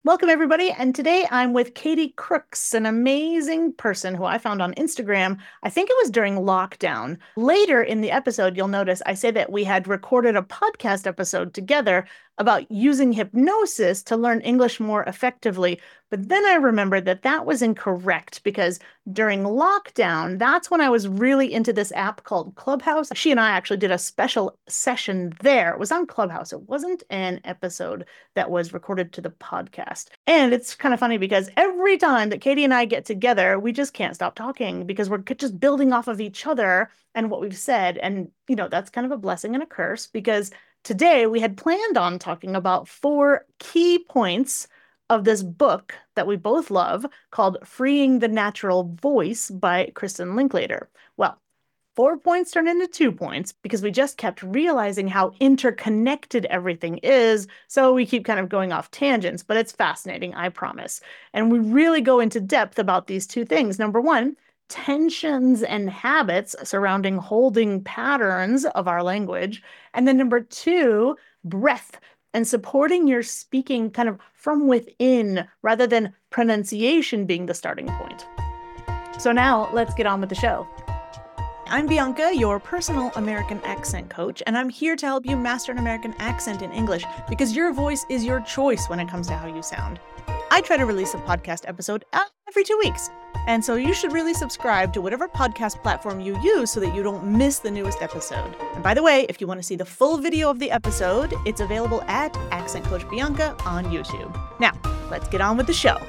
Welcome, everybody. And today I'm with Katie Crooks, an amazing person who I found on Instagram. I think it was during lockdown. Later in the episode, you'll notice I say that we had recorded a podcast episode together about using hypnosis to learn English more effectively. But then I remembered that that was incorrect because during lockdown, that's when I was really into this app called Clubhouse. She and I actually did a special session there. It was on Clubhouse. It wasn't an episode that was recorded to the podcast. And it's kind of funny because every time that Katie and I get together, we just can't stop talking because we're just building off of each other and what we've said. And, that's kind of a blessing and a curse because today we had planned on talking about 4 key points of this book that we both love called Freeing the Natural Voice by Kristen Linklater. Well, 4 points turned into 2 points because we just kept realizing how interconnected everything is. So we keep kind of going off tangents, but it's fascinating, I promise. And we really go into depth about these two things. Number one, tensions and habits surrounding holding patterns of our language. And then number two, breath and supporting your speaking kind of from within rather than pronunciation being the starting point. So now let's get on with the show. I'm Bianca, your personal American accent coach, and I'm here to help you master an American accent in English because your voice is your choice when it comes to how you sound. I try to release a podcast episode every 2 weeks, and so you should really subscribe to whatever podcast platform you use so that you don't miss the newest episode. And by the way, if you want to see the full video of the episode, it's available at Accent Coach Bianca on YouTube. Now, let's get on with the show.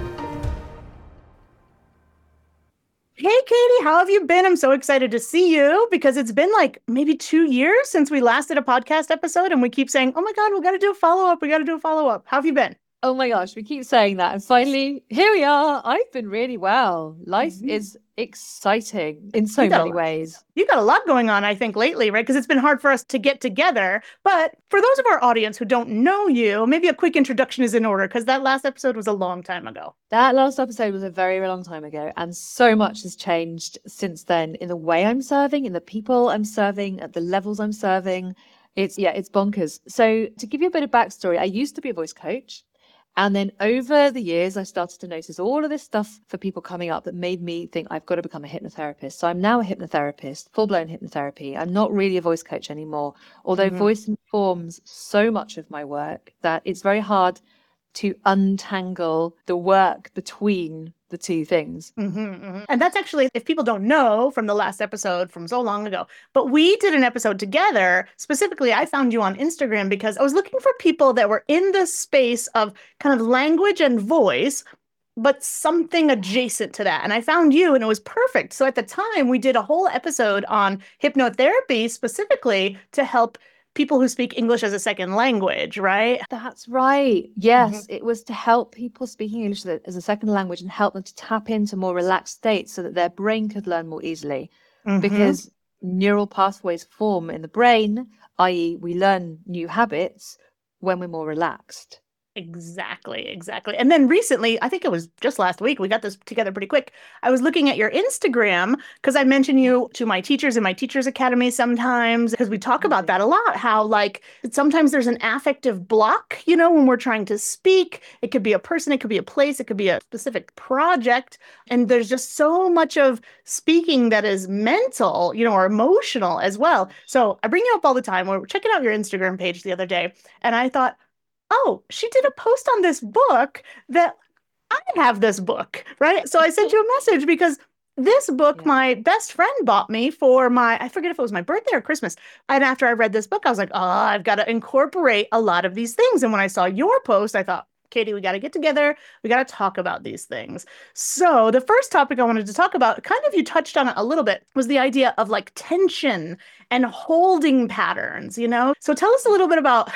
Hey, Katie, how have you been? I'm so excited to see you because it's been like maybe 2 years since we last did a podcast episode and we keep saying, oh my God, we got to do a follow-up. We got to do a follow-up. How have you been? Oh my gosh, we keep saying that. And finally, here we are. I've been really well. Life is exciting in so many ways. You got a lot going on, I think, lately, right? Because it's been hard for us to get together. But for those of our audience who don't know you, maybe a quick introduction is in order because that last episode was a long time ago. That last episode was a very, very long time ago. And so much has changed since then in the way I'm serving, in the people I'm serving, at the levels I'm serving. It's bonkers. So to give you a bit of backstory, I used to be a voice coach. And then over the years, I started to notice all of this stuff for people coming up that made me think I've got to become a hypnotherapist. So I'm now a hypnotherapist, full-blown hypnotherapy. I'm not really a voice coach anymore, although voice informs so much of my work that it's very hard to untangle the work between the two things. And that's actually, if people don't know from the last episode from so long ago, but we did an episode together. Specifically, I found you on Instagram because I was looking for people that were in the space of kind of language and voice, but something adjacent to that. And I found you and it was perfect. So at the time, we did a whole episode on hypnotherapy specifically to help people who speak English as a second language, right? That's right. Yes, it was to help people speaking English as a second language and help them to tap into more relaxed states so that their brain could learn more easily. Because neural pathways form in the brain, i.e., we learn new habits when we're more relaxed. Exactly. And then recently, I think it was just last week, we got this together pretty quick. I was looking at your Instagram because I mention you to my teachers in my teachers academy sometimes because we talk about that a lot, how like sometimes there's an affective block, when we're trying to speak. It could be a person, it could be a place, it could be a specific project. And there's just so much of speaking that is mental, or emotional as well. So I bring you up all the time. We were checking out your Instagram page the other day and I thought, oh, she did a post on this book that I have this book, right? So I sent you a message because this book, my best friend bought me for I forget if it was my birthday or Christmas. And after I read this book, I was like, oh, I've got to incorporate a lot of these things. And when I saw your post, I thought, Katie, we got to get together. We got to talk about these things. So the first topic I wanted to talk about, kind of you touched on it a little bit, was the idea of like tension and holding patterns, So tell us a little bit about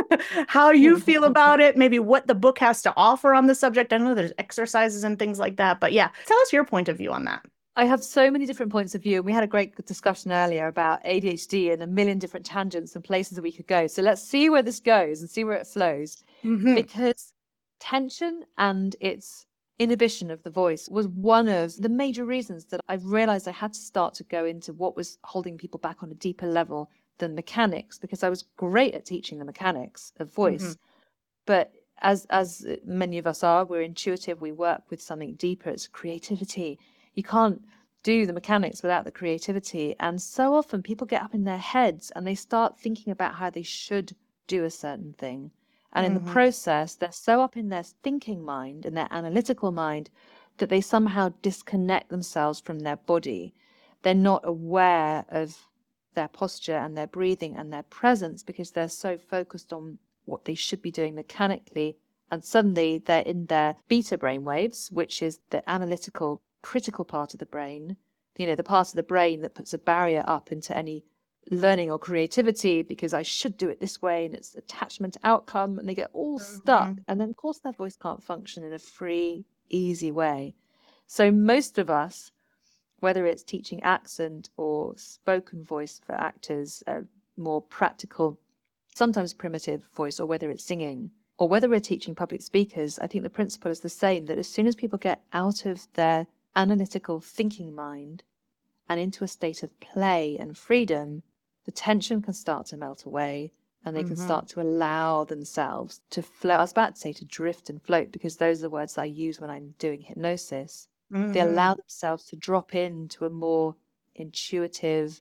how you feel about it, maybe what the book has to offer on the subject. I know there's exercises and things like that, but yeah, tell us your point of view on that. I have so many different points of view. We had a great discussion earlier about ADHD and a million different tangents and places that we could go. So let's see where this goes and see where it flows. Because tension and its inhibition of the voice was one of the major reasons that I realized I had to start to go into what was holding people back on a deeper level than mechanics, because I was great at teaching the mechanics of voice, but as many of us are, we're intuitive, we work with something deeper. It's creativity. You can't do the mechanics without the creativity. And so often people get up in their heads and they start thinking about how they should do a certain thing. And in the process, they're so up in their thinking mind and their analytical mind that they somehow disconnect themselves from their body. They're not aware of their posture and their breathing and their presence because they're so focused on what they should be doing mechanically. And suddenly they're in their beta brain waves, which is the analytical, critical part of the brain, the part of the brain that puts a barrier up into any learning or creativity because I should do it this way and it's attachment to outcome, and they get all stuck. And then, of course, their voice can't function in a free, easy way. So most of us, whether it's teaching accent or spoken voice for actors, more practical, sometimes primitive voice, or whether it's singing, or whether we're teaching public speakers, I think the principle is the same, that as soon as people get out of their analytical thinking mind and into a state of play and freedom, the tension can start to melt away and they can start to allow themselves to float. I was about to say to drift and float, because those are the words I use when I'm doing hypnosis. They allow themselves to drop into a more intuitive,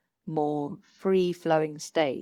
more free-flowing state.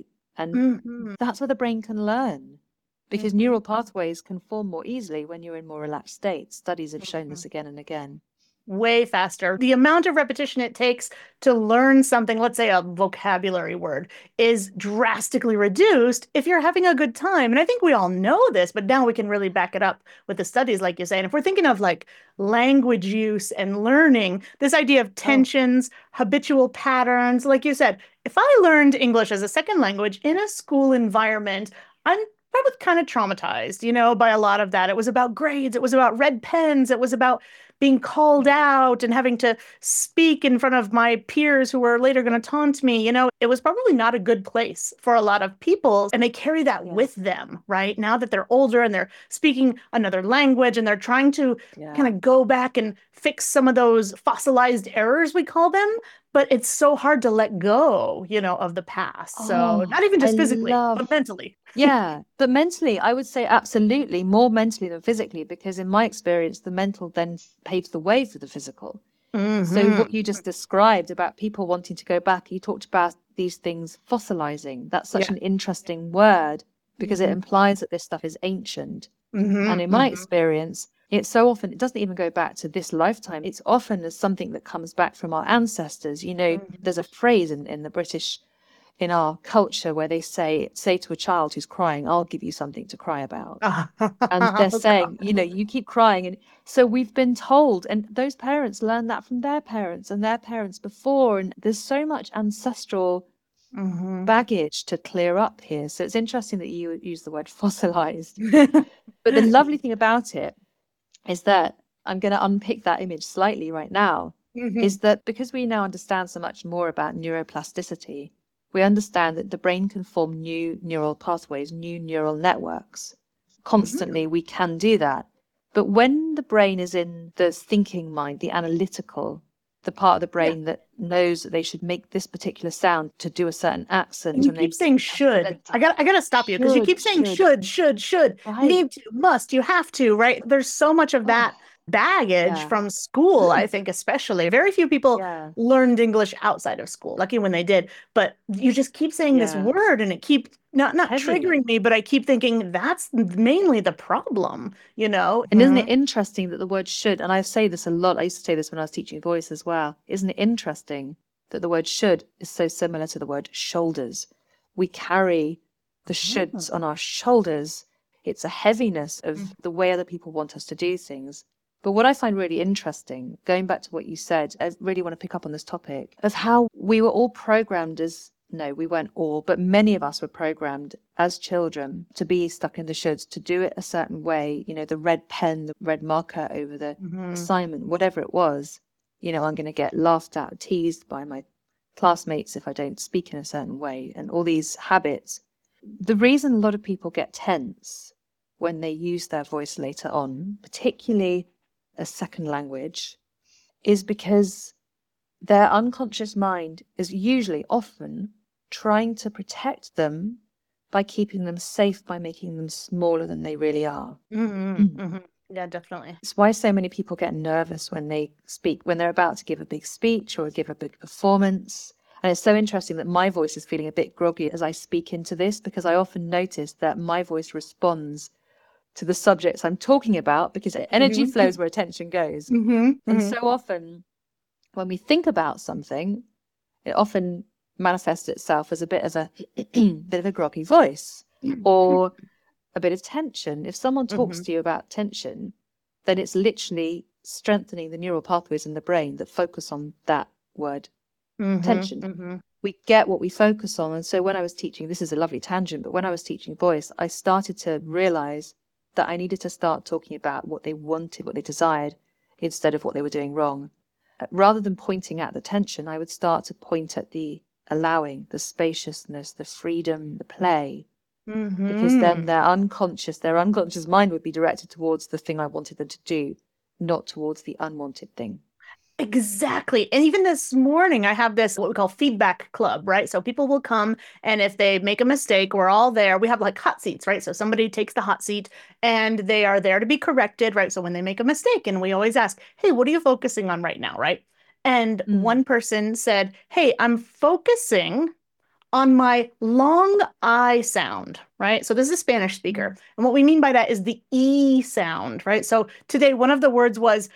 And that's where the brain can learn, because neural pathways can form more easily when you're in more relaxed states. Studies have shown this again and again. Way faster. The amount of repetition it takes to learn something, let's say a vocabulary word, is drastically reduced if you're having a good time. And I think we all know this, but now we can really back it up with the studies, like you say. And if we're thinking of like language use and learning, this idea of tensions, habitual patterns, like you said, if I learned English as a second language in a school environment, I'm probably kind of traumatized, by a lot of that. It was about grades. It was about red pens. It was about being called out and having to speak in front of my peers who were later going to taunt me. It was probably not a good place for a lot of people. And they carry that with them, right? Now that they're older and they're speaking another language and they're trying to kind of go back and fix some of those fossilized errors, we call them. But it's so hard to let go, of the past. So not even just physically, but mentally. Yeah, but mentally, I would say absolutely more mentally than physically, because in my experience, the mental then paves the way for the physical. So what you just described about people wanting to go back, you talked about these things fossilizing. That's such an interesting word, because it implies that this stuff is ancient. And in my experience, it's so often, it doesn't even go back to this lifetime. It's often as something that comes back from our ancestors. There's a phrase in the British, in our culture, where they say to a child who's crying, I'll give you something to cry about. And they're saying, you keep crying. And so we've been told, and those parents learned that from their parents and their parents before. And there's so much ancestral baggage to clear up here. So it's interesting that you use the word fossilized. But the lovely thing about it is that I'm going to unpick that image slightly right now, is that because we now understand so much more about neuroplasticity, we understand that the brain can form new neural pathways, new neural networks. Constantly, we can do that. But when the brain is in the thinking mind, the analytical, the part of the brain that knows that they should make this particular sound to do a certain accent. And you keep saying should. I gotta stop you, because you keep saying should, need to, must, you have to, right? There's so much of that baggage from school, I think, especially. Very few people learned English outside of school. Lucky when they did. But you just keep saying this word, and it keeps not triggering me, but I keep thinking that's mainly the problem, And isn't it interesting that the word should, and I say this a lot, I used to say this when I was teaching voice as well, isn't it interesting that the word should is so similar to the word shoulders? We carry the shoulds on our shoulders. It's a heaviness of the way other people want us to do things. But what I find really interesting, going back to what you said, I really want to pick up on this topic of how we were all programmed as, no, we weren't all, but many of us were programmed as children to be stuck in the shoulds, to do it a certain way, the red pen, the red marker over the assignment, whatever it was. I'm going to get laughed at, teased by my classmates if I don't speak in a certain way, and all these habits. The reason a lot of people get tense when they use their voice later on, particularly a second language, is because their unconscious mind is usually often trying to protect them by keeping them safe, by making them smaller than they really are. Mm-hmm. Mm-hmm. Yeah, definitely. It's why so many people get nervous when they speak, when they're about to give a big speech or give a big performance. And it's so interesting that my voice is feeling a bit groggy as I speak into this, because I often notice that my voice responds to the subjects I'm talking about, because energy Mm-hmm. flows where attention goes. Mm-hmm. And Mm-hmm. so often when we think about something, it often manifests itself as a bit of a bit of a groggy voice or a bit of tension. If someone talks Mm-hmm. to you about tension, then it's literally strengthening the neural pathways in the brain that focus on that word, Mm-hmm. tension. Mm-hmm. We get what we focus on. And so when I was teaching, this is a lovely tangent, but when I was teaching voice, I started to realize that I needed to start talking about what they wanted, what they desired, instead of what they were doing wrong. Rather than pointing at the tension, I would start to point at the allowing, the spaciousness, the freedom, the play, because then Mm-hmm. their unconscious mind would be directed towards the thing I wanted them to do, not towards the unwanted thing. Exactly. And even this morning, I have this what we call feedback club, right? So people will come, and if they make a mistake, we're all there. We have like hot seats, right? So somebody takes the hot seat and they are there to be corrected, right? So when they make a mistake, and we always ask, hey, what are you focusing on right now, right? And Mm. one person said, hey, I'm focusing on my long I sound, right? So this is a Spanish speaker. And what we mean by that is the E sound, right? So today, one of the words was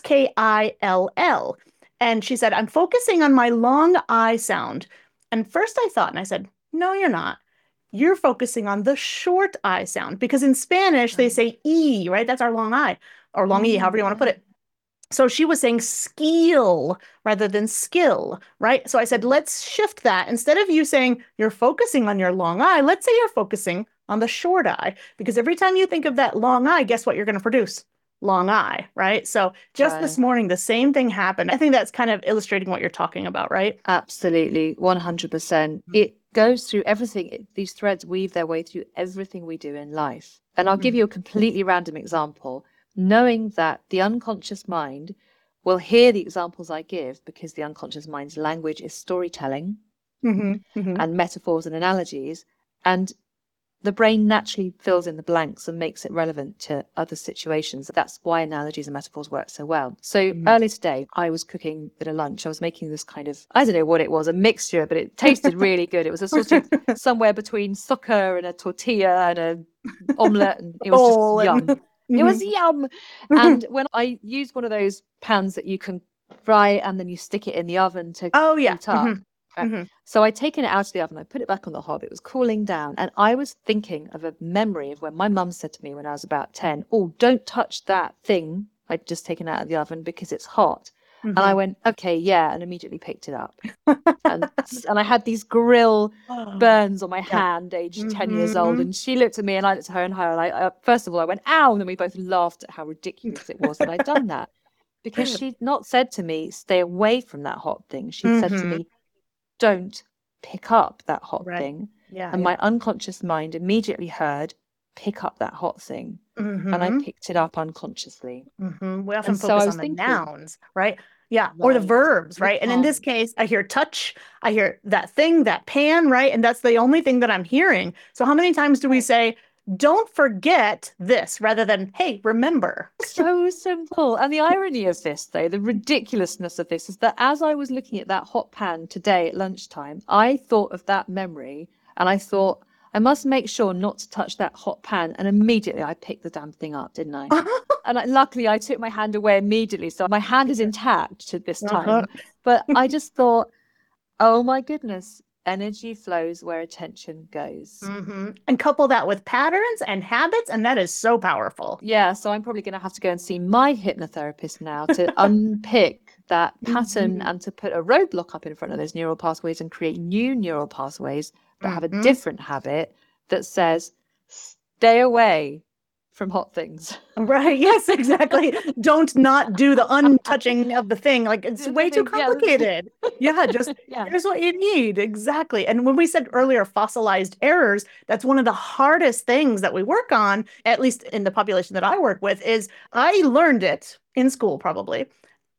Skill. And she said, I'm focusing on my long I sound. And first I thought, and I said, no, you're not. You're focusing on the short I sound because in Spanish, they Right. say E, right? That's our long I or long E, however you want to put Yeah. it. So she was saying skill rather than skill, right? So I said, Mm. let's shift that. Instead of you saying you're focusing on your long eye, let's say you're focusing on the short eye. Because every time you think of that long eye, guess what you're going to produce? Long eye, right? So just this Right. morning, the same thing happened. I think that's kind of illustrating what you're talking about, right? Absolutely. 100%. It goes through everything. These threads weave their way through everything we do in life. And I'll give you a completely random example, knowing that the unconscious mind will hear the examples I give because the unconscious mind's language is storytelling Mm-hmm. Mm-hmm. and metaphors and analogies. And the brain naturally fills in the blanks and makes it relevant to other situations. That's why analogies and metaphors work so well. So Mm-hmm. earlier today, I was cooking a bit of lunch. I was making this kind of, I don't know what it was, a mixture, but it tasted really good. It was a sort of somewhere between sucker and a tortilla and a omelette, and it was just Bowl and yum. It Mhm. was yum. And when I used one of those pans that you can fry and then you stick it in the oven to Oh yeah. heat up. Mm-hmm. Mm-hmm. So I'd taken it out of the oven, I put it back on the hob, it was cooling down, and I was thinking of a memory of when my mum said to me when I was about 10, oh, don't touch that thing I'd just taken out of the oven because it's hot. And I Mm-hmm. went, okay, yeah, and immediately picked it up. And I had these grill Oh, burns on my yeah. hand, aged 10 years old. Mm-hmm. And she looked at me and I looked at her, and first of all, I went, ow. And then we both laughed at how ridiculous it was that I'd done that. Because she'd not said to me, stay away from that hot thing. She'd said to Mm-hmm. me, don't pick up that hot Right. thing. Yeah, And yeah. my unconscious mind immediately heard, pick up that hot thing. And I Mm-hmm. picked it up unconsciously. Mm-hmm. We often And so I focus on was the thinking, nouns, right? Yeah, or the right, verbs, the right? And in this pan. case, I hear touch, I hear that thing, that pan, right? And that's the only thing that I'm hearing. So how many times do we Right. say, don't forget this, rather than, hey, remember? So simple. And the irony of this, though, the ridiculousness of this is that as I was looking at that hot pan today at lunchtime, I thought of that memory and I thought, I must make sure not to touch that hot pan. And immediately I picked the damn thing up, didn't I? And luckily, I took my hand away immediately. So my hand is intact at this Uh-huh. time. But I just thought, oh my goodness, energy flows where attention goes. Mm-hmm. And couple that with patterns and habits, and that is so powerful. Yeah, so I'm probably going to have to go and see my hypnotherapist now to unpick that pattern Mm-hmm. and to put a roadblock up in front of those neural pathways and create new neural pathways that have a Mm-hmm. different habit that says, stay away from hot things. Right. Yes, exactly. Don't not do the untouching of the thing. Like it's The way too thing, yeah, complicated. Yeah, just yeah. here's what you need. Exactly. And when we said earlier fossilized errors, that's one of the hardest things that we work on, at least in the population that I work with, is I learned it in school probably.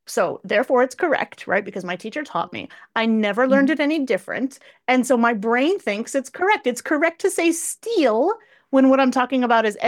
So therefore it's correct, right? Because my teacher taught me. I never learned Mhm. it any different. And so my brain thinks it's correct. It's correct to say steal when what I'm talking about is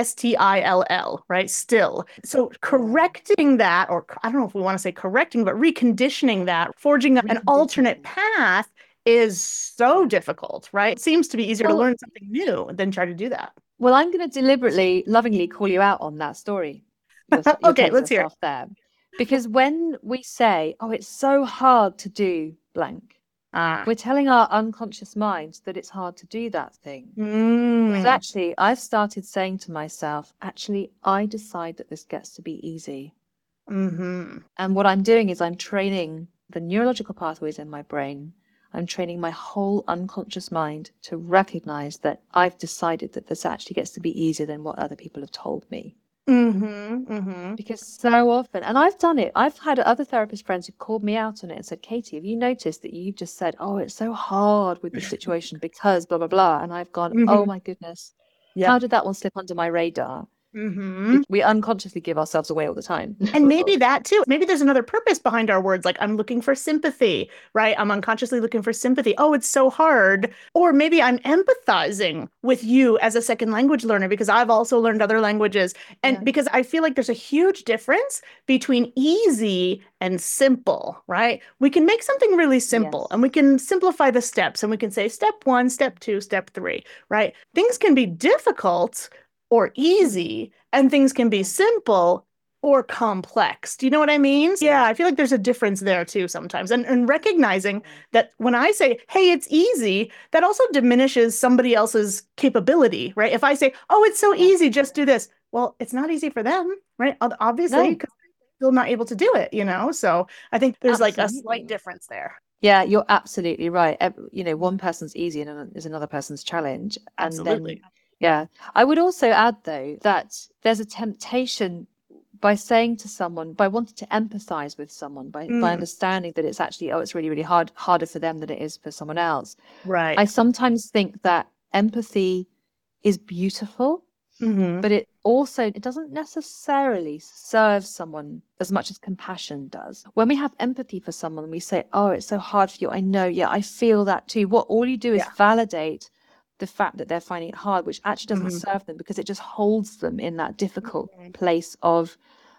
STILL, right? Still. So Yeah. correcting that, or I don't know if we want to say correcting, but reconditioning that, forging an alternate Reconditioning. path is so Yeah. difficult, right? It seems to be easier to Well, learn something new than try to do that. well, I'm going to deliberately, lovingly call you out on that story you're Okay, telling let's hear it. yourself there. Because when we say, oh, it's so hard to do blank, Ah. we're telling our unconscious mind that it's hard to do that thing. Whereas Mm. actually, I've started saying to myself, actually, I decide that this gets to be easy. Mm-hmm. And what I'm doing is I'm training the neurological pathways in my brain. I'm training my whole unconscious mind to recognize that I've decided that this actually gets to be easier than what other people have told me. Mm-hmm. Mm-hmm. Because so often, and I've done it, I've had other therapist friends who called me out on it and said, Katie, have you noticed that you've just said, oh, it's so hard with this situation because blah, blah, blah. And I've gone, oh Mm-hmm. my goodness, how Yep. did that one slip under my radar? Mm-hmm. We unconsciously give ourselves away all the time. And maybe that too. Maybe there's another purpose behind our words, like I'm looking for sympathy, right? I'm unconsciously looking for sympathy. Oh, it's so hard. Or maybe I'm empathizing with you as a second language learner because I've also learned other languages. And Yeah. because I feel like there's a huge difference between easy and simple, right? We can make something really simple Yes. and we can simplify the steps and we can say step one, step two, step three, right? Things can be difficult or easy, and things can be Yeah. simple or complex. Do you know what I mean? Yeah, I feel like there's a difference there too sometimes. And recognizing Yeah. that when I say, hey, it's easy, that also diminishes somebody else's capability, right? If I say, oh, it's so Yeah. easy, just do this. Well, it's not easy for them, right? Obviously, No, because they're still not able to do it, you know? So I think there's like a slight absolutely. difference there. Yeah, you're absolutely right. One person's easy and is another person's challenge. And then, Absolutely. yeah, I would also add, though, that there's a temptation by saying to someone, by wanting to empathize with someone, by Mm, understanding that it's actually, oh, it's really, really harder for them than it is for someone else. I right. sometimes think that empathy is beautiful, Hmm. but it doesn't necessarily serve someone as much as compassion does. When we have empathy for someone, we say, oh, it's so hard for you. I know. Yeah, I feel that too. What all you do is Yeah. validate the fact that they're finding it hard, which actually doesn't Hmm. serve them because it just holds them in that difficult place of,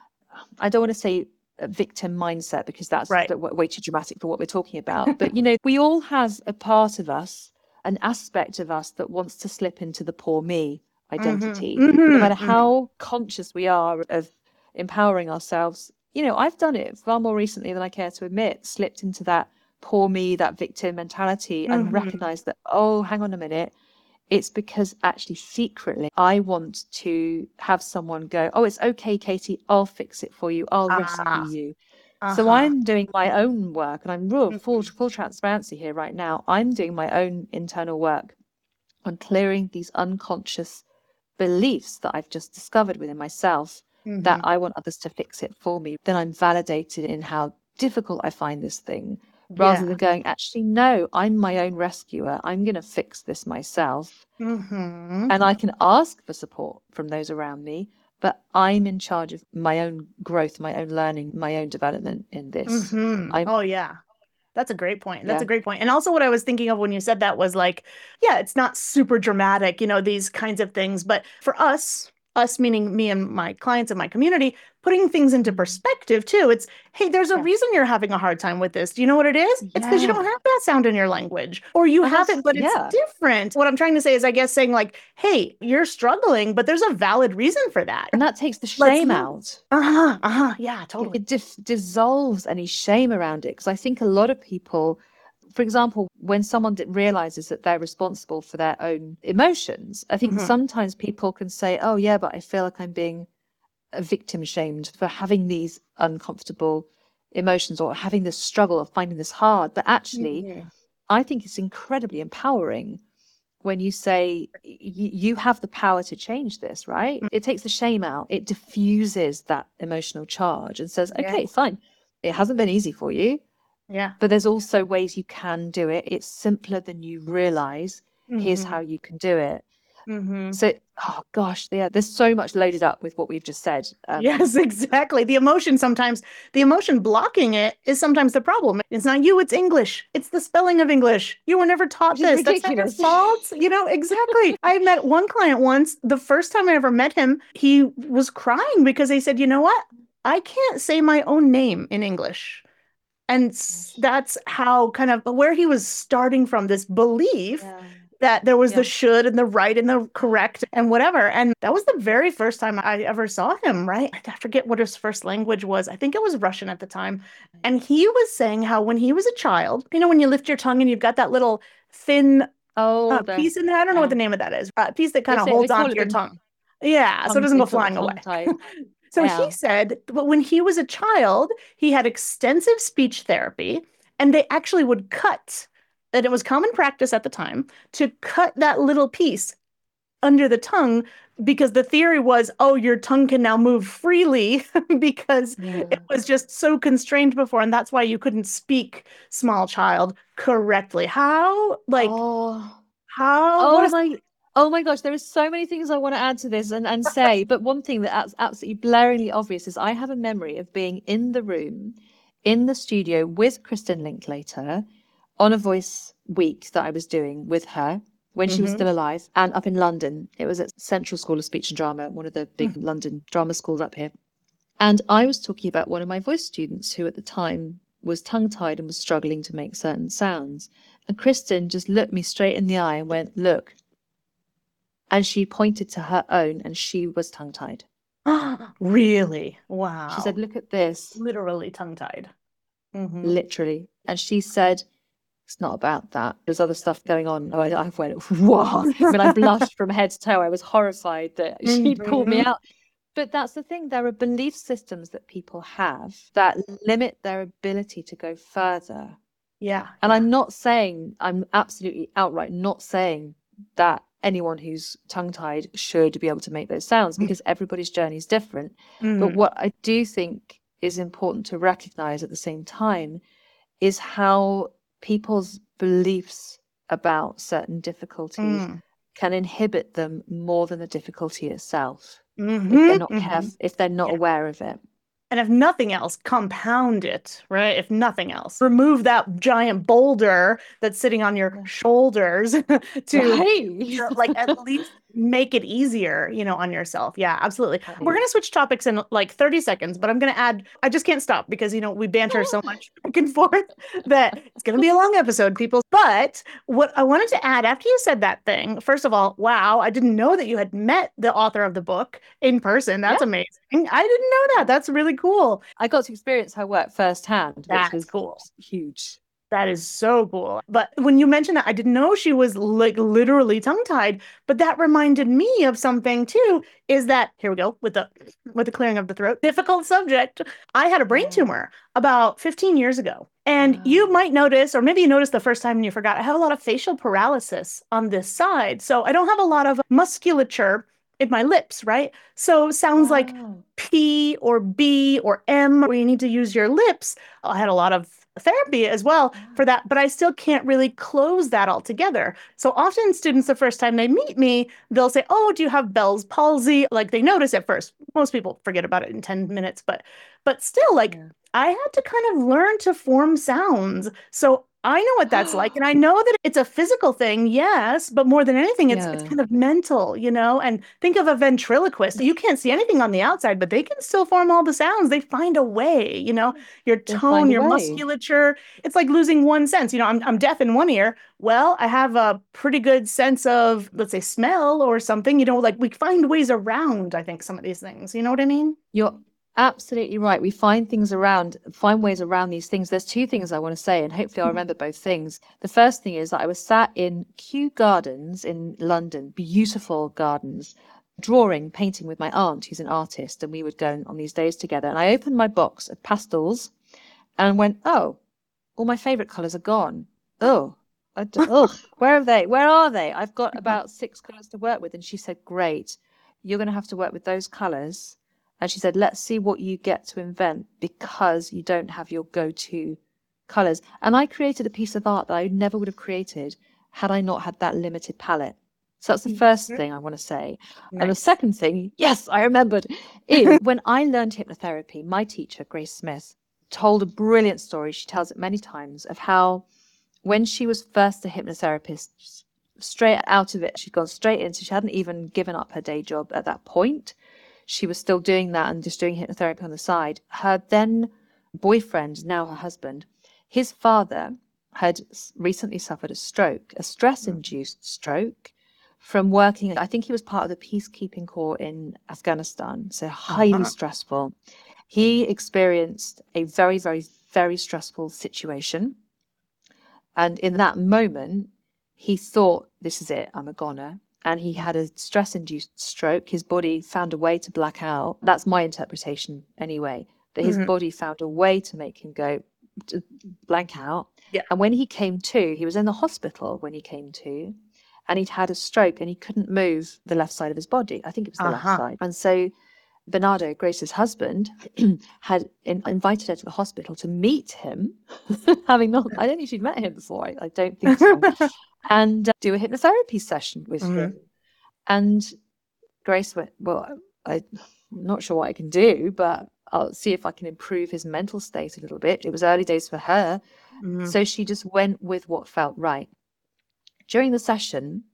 I don't want to say a victim mindset because that's Right. way too dramatic for what we're talking about. But, we all have a part of us, an aspect of us that wants to slip into the poor me Hmm. identity. No Hmm. matter Hmm. how conscious we are of empowering ourselves, I've done it far more recently than I care to admit, slipped into that poor me, that victim mentality, and Hmm. recognized that, oh, hang on a minute. It's because actually secretly I want to have someone go, oh, it's okay, Katie, I'll fix it for you. I'll rescue Ah. you. So Uh-huh. I'm doing my own work, and I'm real Hmm. full transparency here right now. I'm doing my own internal work on clearing these unconscious beliefs that I've just discovered within myself that Hmm. I want others to fix it for me. Then I'm validated in how difficult I find this thing, rather Yeah. than going, actually, no, I'm my own rescuer. I'm going to fix this myself. Hmm. And I can ask for support from those around me, but I'm in charge of my own growth, my own learning, my own development in this. I'm, Oh, yeah. That's a great point. That's a yeah, great point. And also, what I was thinking of when you said that was like, yeah, it's not super dramatic, these kinds of things. But for us meaning me and my clients and my community, putting things into mm, perspective too. It's, hey, there's a yeah, reason you're having a hard time with this. Do you know what it is? It's because you yeah. don't have that sound in your language, or you And have it, but it's yeah, different. What I'm trying to say is, I guess, saying like, hey, you're struggling, but there's a valid reason for that. and that takes the Let's, shame out. uh-huh, uh-huh, yeah, totally. It dissolves any shame around it. Because I think a lot of people, for example, when someone realizes that they're responsible for their own emotions, I think Hmm. sometimes people can say, oh, yeah, but I feel like I'm being victim shamed for having these uncomfortable emotions or having this struggle of finding this hard. But actually, Hmm. I think it's incredibly empowering when you say you have the power to change this, right? It takes the shame out, it diffuses that emotional charge and says, Yeah, okay, fine, it hasn't been easy for you, yeah. but there's also ways you can do it. It's simpler than you realize. Here's Hmm. how you can do it. Mm-hmm. So, oh gosh, yeah, there's so much loaded up with what we've just said. Yes, exactly. The emotion blocking it is sometimes the problem. It's not you, it's English. It's the spelling of English. You were never taught Which is this. That's not your ridiculous. fault. Exactly. I met one client once. The first time I ever met him, he was crying because he said, you know what? I can't say my own name in English. And that's how kind of where he was starting from, this belief Yeah. that there was the Yeah. should and the right and the correct and whatever. And that was the very first time I ever saw him, right? I forget what his first language was. I think it was Russian at the time. And he was saying how when he was a child, when you lift your tongue and you've got that little thin Oh, piece in there, I don't know what yeah. the name of that is, piece that They kind of say they holds call onto it your the tongue. Yeah, so it tongue. doesn't They go call it flying the away. tongue tied. So he Yeah. said, but when he was a child, he had extensive speech therapy, and they actually would cut, and it was common practice at the time to cut that little piece under the tongue because the theory was, oh, your tongue can now move freely because it Yeah. was just so constrained before, and that's why you couldn't speak small child correctly. Oh, What oh is, my, oh my gosh, there are so many things I want to add to this and say, but one thing that's absolutely blaringly obvious is I have a memory of being in the room, in the studio with Kristen Linklater on a voice week that I was doing with her when she was mm-hmm. still alive and up in London. It was at Central School of Speech and Drama, one of the big London drama schools up here. And I was talking about one of my voice students who at the time was tongue-tied and was struggling to make certain sounds. And Kristen just looked me straight in the eye and went, look. And she pointed to her own and she was tongue-tied. Really? She said, Wow. look at this, Literally tongue-tied. Mm-hmm. literally. And she said, it's not about that. There's other stuff going on. I went, what? I mean, I blushed from head to toe. I was horrified that she'd called me Mm-hmm. out. But that's the thing. There are belief systems that people have that limit their ability to go further. Yeah. And I'm absolutely outright not saying that anyone who's tongue-tied should be able to make those sounds because everybody's journey is different. But Mm-hmm. what I do think is important to recognize at the same time is how people's beliefs about certain difficulties Mm-hmm. can inhibit them more than the difficulty itself if they're not Mm-hmm. Mm-hmm. careful, if they're not Yeah. aware of it. And if nothing else, compound it, right? If nothing else, remove that giant boulder that's sitting on your Yeah. shoulders to Right. like at least make it easier, on yourself. Yeah, absolutely. We're going to switch topics in like 30 seconds, but I'm going to add, I just can't stop because, we banter so much back and forth that it's going to be a long episode, people. But what I wanted to add after you said that thing, first of all, wow, I didn't know that you had met the author of the book in person. Yeah. That's amazing. I didn't know that. That's really cool. I got to experience her work firsthand, which That's was cool. huge. That is so cool. But when you mentioned that, I didn't know she was like literally tongue-tied, but that reminded me of something too, is that here we go with the clearing of the throat. Difficult subject. I had a brain tumor about 15 years ago. And you might notice, or maybe you noticed the first time and you forgot, I have a lot of facial paralysis on this side. So I don't have a lot of musculature in my lips, right? So sounds like P or B or M, where you need to use your lips. I had a lot of therapy as well for that, but I still can't really close that all together. So often students, the first time they meet me, they'll say, oh, do you have Bell's palsy? Like they notice at first. Most people forget about it in 10 minutes, but still like I had to kind of learn to form sounds. So I know what that's like. And I know that it's a physical thing, yes, but more than anything, it's kind of mental, And think of a ventriloquist. You can't see anything on the outside, but they can still form all the sounds. They find a way, your They tone, find a your way. musculature. It's like losing one sense. I'm deaf in one ear. Well, I have a pretty good sense of, let's say, smell or something, like we find ways around, I think, some of these things. You know what I mean? You're absolutely right. We find ways around these things. There's two things I want to say, and hopefully I'll remember both things. The first thing is that I was sat in Kew Gardens in London, beautiful gardens, painting with my aunt, who's an artist, and we would go on these days together. And I opened my box of pastels and went, oh, all my favorite colors are gone. Oh, where are they? Where are they? I've got about 6 colors to work with. And she said, great, you're going to have to work with those colors. And she said, let's see what you get to invent because you don't have your go-to colors. And I created a piece of art that I never would have created had I not had that limited palette. So that's the first thing I want to say. And the Nice. second thing, yes, I remembered, is when I learned hypnotherapy, my teacher, Grace Smith, told a brilliant story. She tells it many times of how when she was first a hypnotherapist, straight out of it, she'd gone straight in. So she hadn't even given up her day job at that point. She was still doing that and just doing hypnotherapy on the side. Her then boyfriend, now her husband, his father had recently suffered a stroke, a stress-induced stroke from working. I think he was part of the peacekeeping corps in Afghanistan, so highly stressful. He experienced a very, very, very stressful situation. And in that moment, he thought, this is it, I'm a goner. And he had a stress-induced stroke. His body found a way to black out. That's my interpretation anyway, that his body found a way to make him go blank out. Yeah. And when he came to, he was in the hospital when he came to, and he'd had a stroke and he couldn't move the left side of his body. I think it was the left side. And so Bernardo, Grace's husband, had invited her to the hospital to meet him, having not, I don't think she'd met him before, I don't think so, and do a hypnotherapy session with him. And Grace went, well, I'm not sure what I can do, but I'll see if I can improve his mental state a little bit. It was early days for her. So she just went with what felt right. During the session,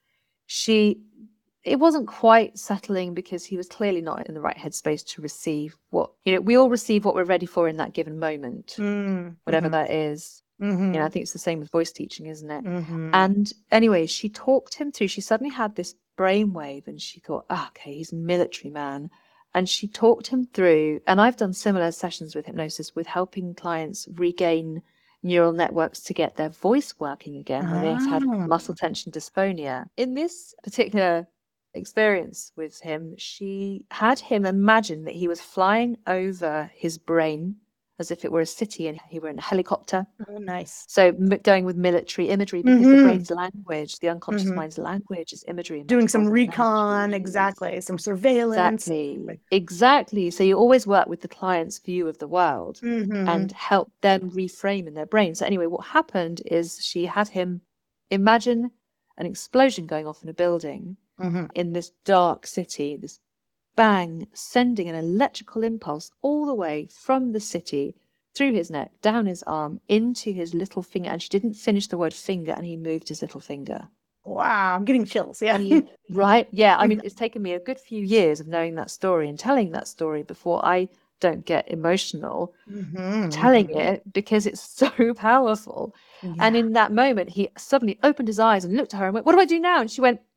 it wasn't quite settling because he was clearly not in the right headspace to receive what, we all receive what we're ready for in that given moment, whatever that is. I think it's the same with voice teaching, isn't it? And anyway, she talked him through. She suddenly had this brainwave and she thought, okay, he's a military man. And she talked him through, and I've done similar sessions with hypnosis with helping clients regain neural networks to get their voice working again when they've had muscle tension dysphonia. In this particular experience with him, she had him imagine that he was flying over his brain as if it were a city and he were in a helicopter. Oh, nice. So going with military imagery, because the brain's language, the unconscious mind's language is imagery. And doing some recon, exactly, some surveillance. Exactly. So you always work with the client's view of the world and help them reframe in their brain. So anyway, what happened is she had him imagine an explosion going off in a building in this dark city, this bang, sending an electrical impulse all the way from the city through his neck, down his arm, into his little finger. And she didn't finish the word finger, and he moved his little finger. Wow, I'm getting chills. Yeah. Right. Yeah. I mean, it's taken me a good few years of knowing that story and telling that story before I don't get emotional telling it, because it's so powerful. And in that moment, he suddenly opened his eyes and looked at her and went, what do I do now? And she went,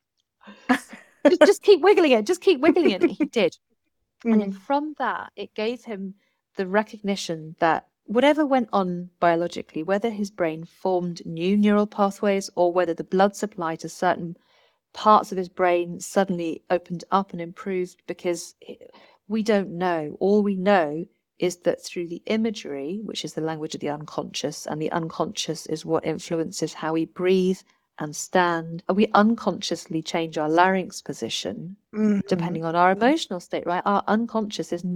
just keep wiggling it. Just keep wiggling it. And he did. And then from that, it gave him the recognition that whatever went on biologically, whether his brain formed new neural pathways or whether the blood supply to certain parts of his brain suddenly opened up and improved, because we don't know. All we know is that through the imagery, which is the language of the unconscious, and the unconscious is what influences how we breathe and stand, and we unconsciously change our larynx position depending on our emotional state, right? Our unconscious is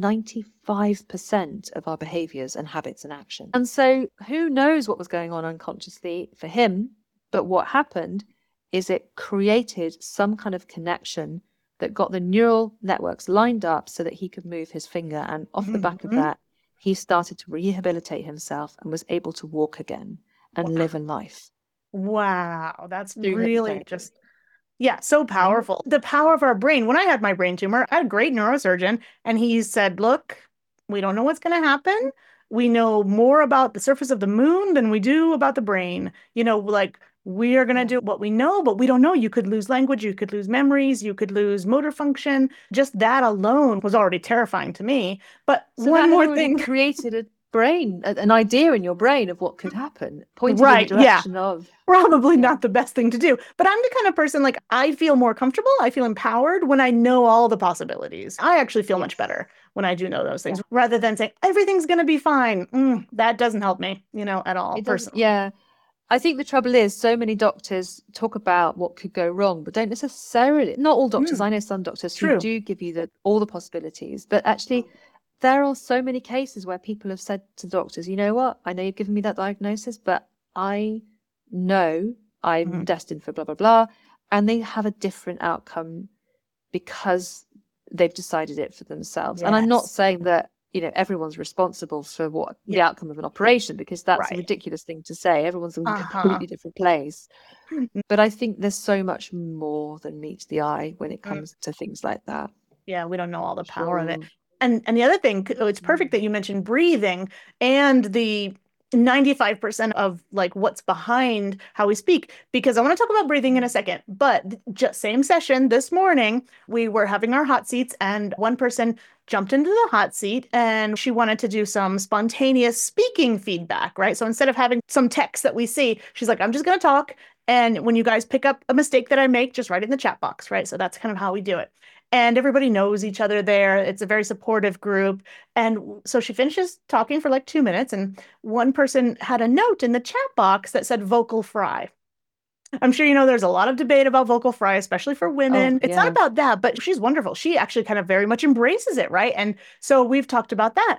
95% of our behaviors and habits and actions. And so who knows what was going on unconsciously for him, but what happened is it created some kind of connection that got the neural networks lined up so that he could move his finger. And off the back of that, he started to rehabilitate himself and was able to walk again and live a life. Wow, that's really just, so powerful. The power of our brain. When I had my brain tumor, I had a great neurosurgeon, and he said, look, we don't know what's going to happen. We know more about the surface of the moon than we do about the brain. Like, we are going to do what we know, but we don't know. You could lose language, you could lose memories, you could lose motor function. Just that alone was already terrifying to me. But so one more thing, created a brain, an idea in your brain of what could happen, pointed in the direction of probably not the best thing to do. But I'm the kind of person, like, I feel more comfortable, I feel empowered when I know all the possibilities. I actually feel much better when I do know those things, rather than saying everything's going to be fine. That doesn't help me, at all. Personally. I think the trouble is so many doctors talk about what could go wrong, but don't necessarily, not all doctors. I know some doctors who do give you all the possibilities, but actually there are so many cases where people have said to doctors, you know what, I know you've given me that diagnosis, but I know I'm destined for blah, blah, blah. and they have a different outcome because they've decided it for themselves. And I'm not Yes. saying that, everyone's responsible for what the Yeah. outcome of an operation, because that's a Right. ridiculous thing to say. Everyone's in a Uh-huh. completely different place. But I think there's so much more than meets the eye when it comes to things like that. Yeah, we don't know all the power of it. Sure. And the other thing, it's perfect that you mentioned breathing and the 95% of like what's behind how we speak, because I want to talk about breathing in a second. But just same session this morning, we were having our hot seats and one person jumped into the hot seat and she wanted to do some spontaneous speaking feedback, right? So instead of having some text that we see, she's like, I'm just going to talk. And when you guys pick up a mistake that I make, just write it in the chat box, right? So that's kind of how we do it. And everybody knows each other there. It's a very supportive group. And so she finishes talking for like 2 minutes, and one person had a note in the chat box that said vocal fry. I'm sure you know there's a lot of debate about vocal fry, especially for Oh, women. It's not yeah. about that, but she's wonderful. She actually kind of very much embraces it, right? And so we've talked about that.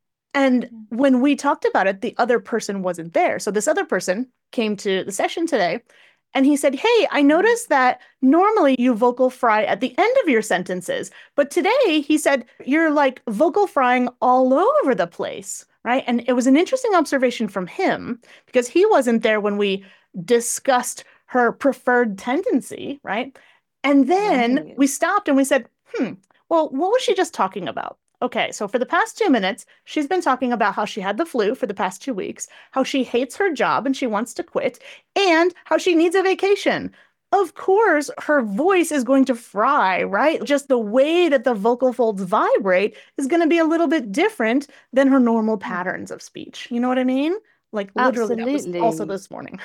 And when we talked about it, the other person wasn't there. So this other person came to the session today and he said, Hey, I noticed that normally you vocal fry at the end of your sentences, but today he said, you're like vocal frying all over the place, right? And it was an interesting observation from him because he wasn't there when we discussed her preferred tendency, right? And then Right. we stopped and we said, well, what was she just talking about? Okay, so for the past 2 minutes, she's been talking about how she had the flu for the past 2 weeks, how she hates her job and she wants to quit, and how she needs a vacation. Of course, her voice is going to fry, right? Just the way that the vocal folds vibrate is going to be a little bit different than her normal patterns of speech. You know what I mean? Like literally, that was also Absolutely. this morning.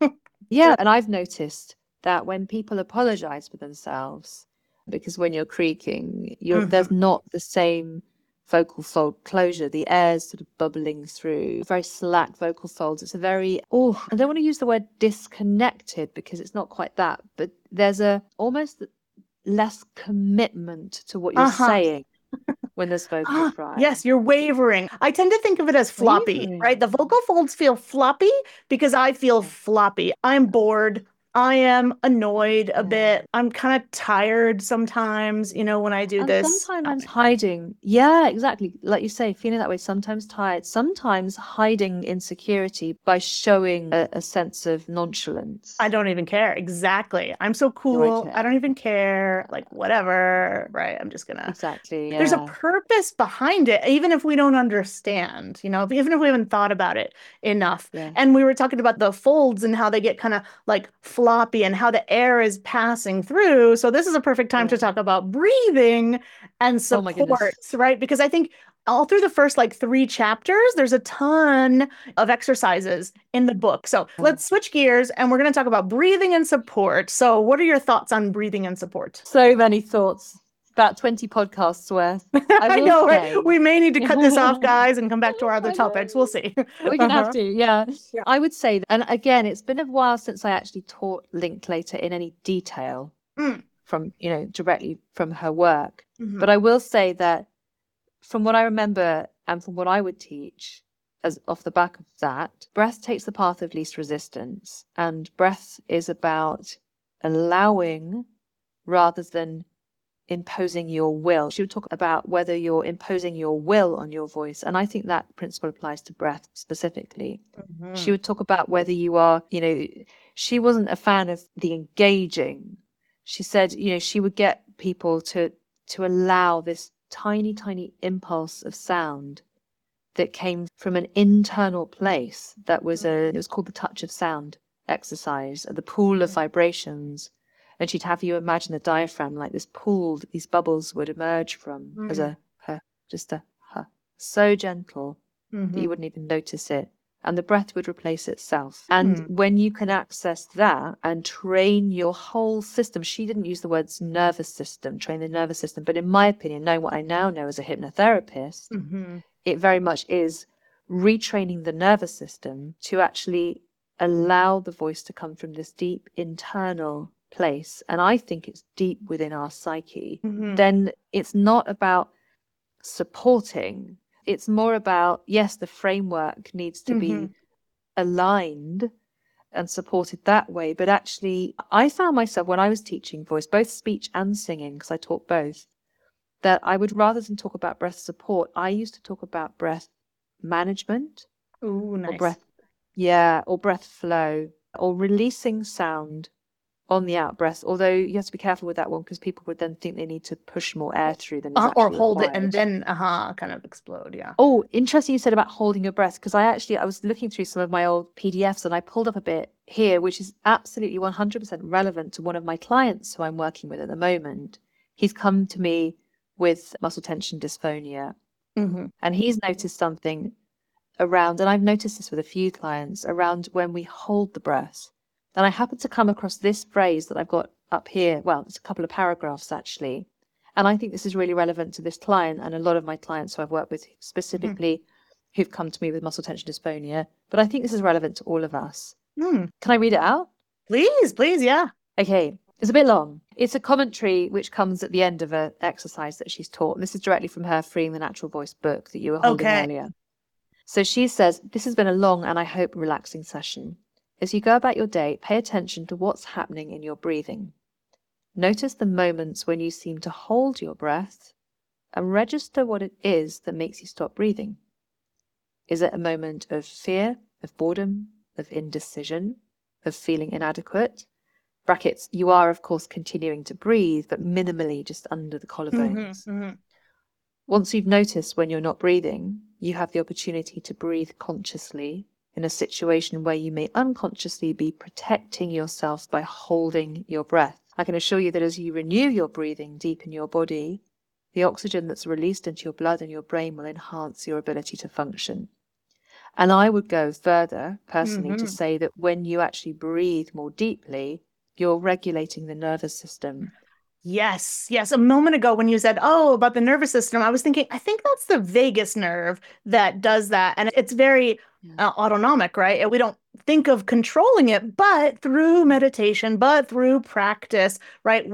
Yeah. And I've noticed that when people apologize for themselves, because when you're creaking, Mhm. there's not the same vocal fold closure. The air's sort of bubbling through, very slack vocal folds. It's a very, I don't want to use the word disconnected because it's not quite that, but there's a almost less commitment to what you're Uh-huh. saying when there's vocal fry. Yes, you're wavering. I tend to think of it as floppy, right? The Wavering. vocal folds feel floppy because I feel Yeah. floppy. I'm bored. I am annoyed a Yeah. bit. I'm kind of tired sometimes, when I do And this. sometimes hiding. Yeah, exactly. Like you say, feeling that way, sometimes tired, sometimes hiding insecurity by showing a sense of I nonchalance. don't even care. Exactly. I'm so Do I cool. I care? don't even care. Like, whatever. Right. I'm just gonna. Exactly. There's a Yeah. purpose behind it, even if we don't understand, even if we haven't thought about it enough. Yeah. And we were talking about the folds and how they get kind of like floppy and how the air is passing through. So this is a perfect time to Yeah. talk about breathing and Oh my goodness. supports, right? Because I think all through the first like 3 chapters, there's a ton of exercises in the book. So Yeah. let's switch gears and we're going to talk about breathing and support. So, what are your thoughts on breathing and support? So many thoughts. About 20 podcasts worth. I I will know, right? say. We may need to cut this off, I guys, and come back to our other know. topics. We'll see. We're gonna have Uh-huh. to, yeah. Yeah. I would say, and again, it's been a while since I actually taught Linklater in any detail Mm. from, directly from her work. Mhm. But I will say that from what I remember and from what I would teach, as off the back of that, breath takes the path of least resistance. And breath is about allowing rather than imposing your will. She would talk about whether you're imposing your will on your voice. And I think that principle applies to breath specifically. She Mhm. would talk about whether you are, she wasn't a fan of the engaging. She said, she would get people to allow this tiny, tiny impulse of sound that came from an internal place that it was called the touch of sound exercise, the pool of vibrations. And she'd have you imagine the diaphragm like this pool that these bubbles would emerge from as Mhm. a just a so gentle that you Mhm. wouldn't even notice it. And the breath would replace itself. And Mhm. when you can access that and train your whole system, she didn't use the words nervous system, train the nervous system. But in my opinion, knowing what I now know as a hypnotherapist, Mhm. it very much is retraining the nervous system to actually allow the voice to come from this deep internal place. And I think it's deep within our psyche. Mhm. Then it's not about supporting, it's more about, yes, the framework needs to be Mhm. aligned, and supported that way. But actually, I found myself when I was teaching voice, both speech and singing, because I taught both, that I would, rather than talk about breath support, I used to talk about breath management Ooh, or nice. or breath flow or releasing sound on the out breath. Although you have to be careful with that one because people would then think they need to push more air through than is Or actually hold it and required. then kind of explode. Yeah. Oh, interesting you said about holding your breath, because I was looking through some of my old PDFs and I pulled up a bit here, which is absolutely 100% relevant to one of my clients who I'm working with at the moment. He's come to me with muscle tension dysphonia, and he's noticed something around, and I've noticed this with a few clients, around when we hold the breath. And I happened to come across this phrase that I've got up here. Well, it's a couple of paragraphs actually. And I think this is really relevant to this client and a lot of my clients who I've worked with specifically who've come to me with muscle tension dysphonia. But I think this is relevant to all of us. Can I read it out? Please, yeah. Okay, it's a bit long. It's a commentary which comes at the end of an exercise that she's taught. And this is directly from her Freeing the Natural Voice book that you were holding earlier. So she says, this has been a long and I hope relaxing session. As you go about your day, pay attention to what's happening in your breathing. Notice the moments when you seem to hold your breath and register what it is that makes you stop breathing. Is it a moment of fear, of boredom, of indecision, of feeling inadequate? Brackets, you are, of course, continuing to breathe, but minimally just under the collarbones. Once you've noticed when you're not breathing, you have the opportunity to breathe consciously in a situation where you may unconsciously be protecting yourself by holding your breath. I can assure you that as you renew your breathing deep in your body, the oxygen that's released into your blood and your brain will enhance your ability to function. And I would go further, personally, to say that when you actually breathe more deeply, you're regulating the nervous system. Yes. A moment ago when you said, about the nervous system, I was thinking, I think that's the vagus nerve that does that. And it's very autonomic, right? We don't think of controlling it, but through meditation, but through practice, right?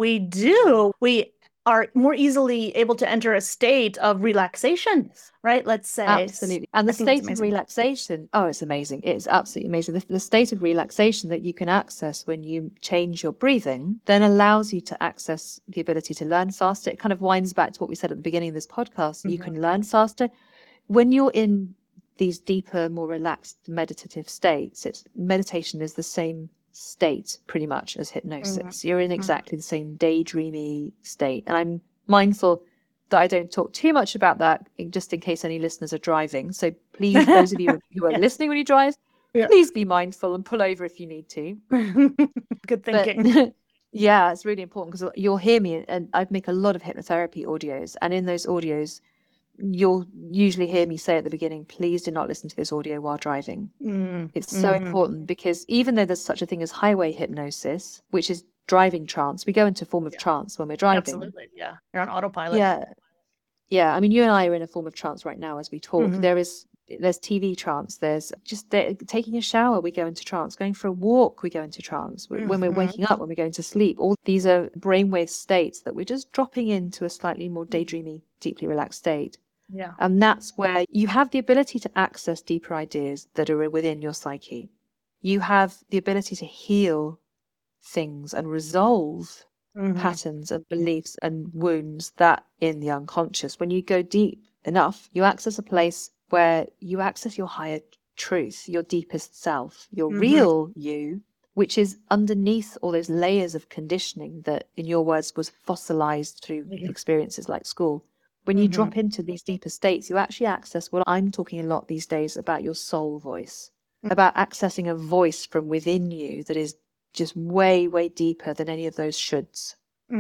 We are more easily able to enter a state of relaxation, right? Let's say. Absolutely. And the state of relaxation, it's amazing. It's absolutely amazing. The state of relaxation that you can access when you change your breathing then allows you to access the ability to learn faster. It kind of winds back to what we said at the beginning of this podcast. You can learn faster. When you're in these deeper, more relaxed meditative states, meditation is the same state pretty much as hypnosis. You're in exactly the same daydreamy state. And I'm mindful that I don't talk too much about that, just in case any listeners are driving. So please, those of you who are listening when you drive, please be mindful and pull over if you need to. Good thinking. But, yeah, it's really important because you'll hear me, and I make a lot of hypnotherapy audios. And in those audios, you'll usually hear me say at the beginning, please do not listen to this audio while driving. It's so important because even though there's such a thing as highway hypnosis, which is driving trance, we go into a form of trance when we're driving. Absolutely, yeah. You're on autopilot. Yeah. I mean, you and I are in a form of trance right now as we talk. There's TV trance. There's just taking a shower, we go into trance. Going for a walk, we go into trance. When we're waking up, when we're going to sleep, all these are brainwave states that we're just dropping into a slightly more daydreamy, deeply relaxed state. Yeah. And that's where you have the ability to access deeper ideas that are within your psyche. You have the ability to heal things and resolve patterns and beliefs and wounds that in the unconscious. When you go deep enough, you access a place where you access your higher truth, your deepest self, your real you, which is underneath all those layers of conditioning that, in your words, was fossilized through experiences like school. When you drop into these deeper states, you actually access what I'm talking a lot these days about, your soul voice, about accessing a voice from within you that is just way, way deeper than any of those shoulds.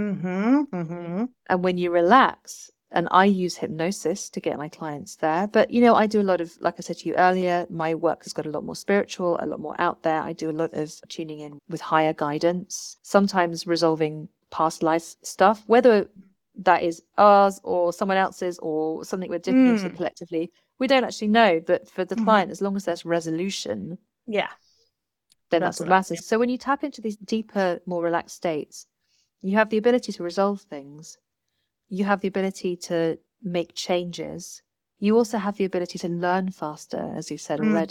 And when you relax, and I use hypnosis to get my clients there, but I do a lot of, like I said to you earlier, my work has got a lot more spiritual, a lot more out there. I do a lot of tuning in with higher guidance, sometimes resolving past life stuff, whether that is ours or someone else's or something we're dipping into collectively. We don't actually know, but for the client, as long as there's resolution, then that's what matters. So when you tap into these deeper, more relaxed states, you have the ability to resolve things. You have the ability to make changes. You also have the ability to learn faster, as you said already.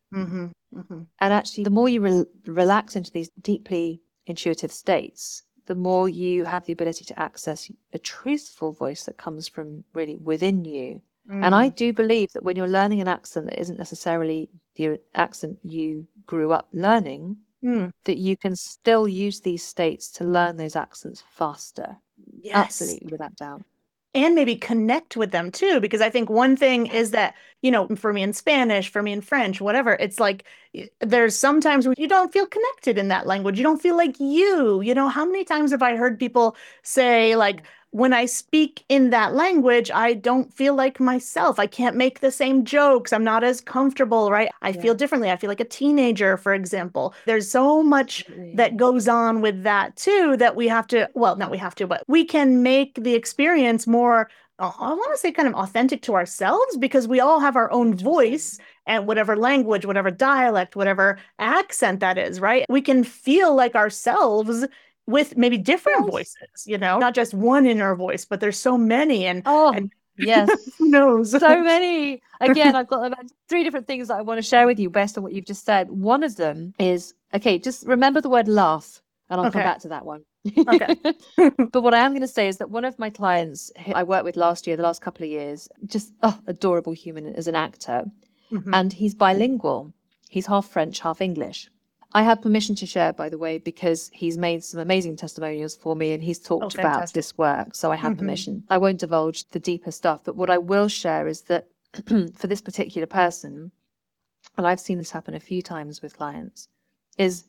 Mm-hmm. Mm-hmm. And actually, the more you relax into these deeply intuitive states, the more you have the ability to access a truthful voice that comes from really within you. And I Mm. do believe that when you're learning an accent that isn't necessarily the accent you grew up learning, Mm. that you can still use these states to learn those accents faster. Yes. Absolutely, without doubt. And maybe connect with them too, because I think one thing is that, for me in Spanish, for me in French, whatever, it's like there's sometimes where you don't feel connected in that language. You don't feel like how many times have I heard people say, like, when I speak in that language, I don't feel like myself. I can't make the same jokes. I'm not as comfortable, right? I feel Yeah, differently. I feel like a teenager, for example. There's so much absolutely. that goes on with that too that we have to, well, not we have to, but we can make the experience more, I want to say kind of authentic to ourselves because we all have our own 100%. voice and whatever language, whatever dialect, whatever accent that is, right? We can feel like ourselves with maybe different Yes. voices, not just one inner voice, but there's so many Oh, and yes. who knows? So many. Again, I've got about three different things that I want to share with you based on what you've just said. One of them is, okay, just remember the word laugh, and I'll come Okay. back to that one. Okay. But what I am going to say is that one of my clients who I worked with last year, the last couple of years, just adorable human as an actor, Mhm. and he's bilingual. He's half French, half English. I have permission to share, by the way, because he's made some amazing testimonials for me and he's Oh, talked about fantastic. this work. So I have Hmm. permission. I won't divulge the deeper stuff, but what I will share is that for this particular person, and I've seen this happen a few times with clients, is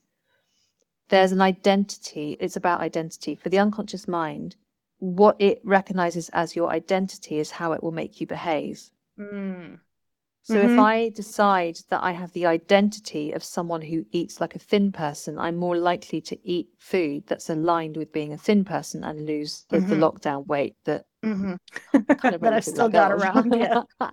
there's an identity. It's about identity. For the unconscious mind, what it recognizes as your identity is how it will make you behave. Mm. So if Hmm. I decide that I have the identity of someone who eats like a thin person, I'm more likely to eat food that's aligned with being a thin person and lose the Hmm. lockdown weight that Hmm. kind of That ready I've to still let got go of. around. Yeah.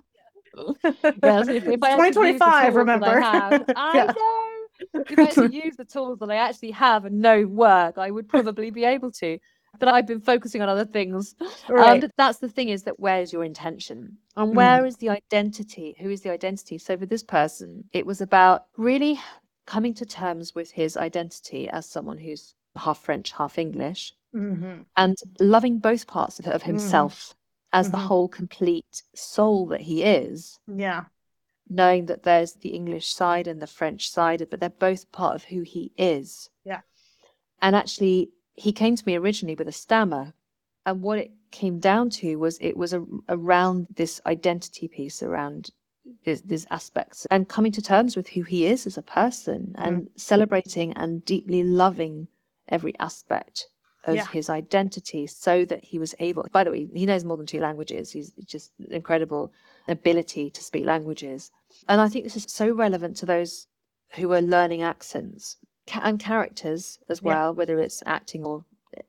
Yes, if It's I actually use the 2025, tools that I remember? have, I Yeah. know. If I actually use the tools that I actually have and know work, I would probably be able to. But I've been focusing on other things. Right. But that's the thing is that where's your intention? And Mm. where is the identity? Who is the identity? So for this person, it was about really coming to terms with his identity as someone who's half French, half English, Hmm. and loving both parts of Hmm. himself as the Hmm. whole complete soul that he is, Yeah. knowing that there's the English side and the French side, but they're both part of who he is. Yeah. And actually, he came to me originally with a stammer. And what it came down to was it was around this identity piece, around these aspects, and coming to terms with who he is as a person Hmm. and celebrating and deeply loving every aspect of Yeah. his identity so that he was able, by the way, he knows more than two languages. He's just incredible ability to speak languages. And I think this is so relevant to those who are learning accents and characters as Yeah. well, whether it's acting or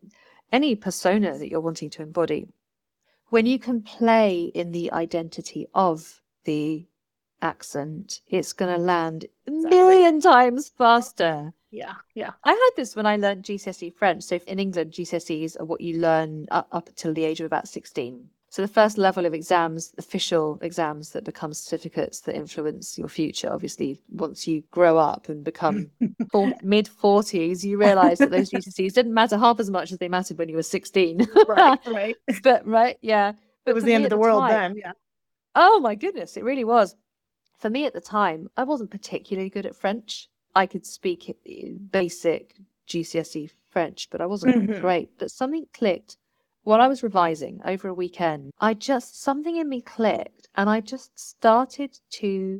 any persona that you're wanting to embody. When you can play in the identity of the accent, it's going to land a Exactly. million times faster. Yeah. Yeah. I had this when I learned GCSE French. So in England, GCSEs are what you learn up until the age of about 16. So the first level of exams, official exams that become certificates that influence your future, obviously, once you grow up and become mid 40s, you realize that those GCSEs didn't matter half as much as they mattered when you were 16. Right. Right. But right, yeah. It But was for the end me of at the the world time, then. Yeah. oh my goodness, it really was. For me at the time, I wasn't particularly good at French. I could speak basic GCSE French, but I wasn't Hmm. great. But something clicked while I was revising over a weekend. Something in me clicked and I just started to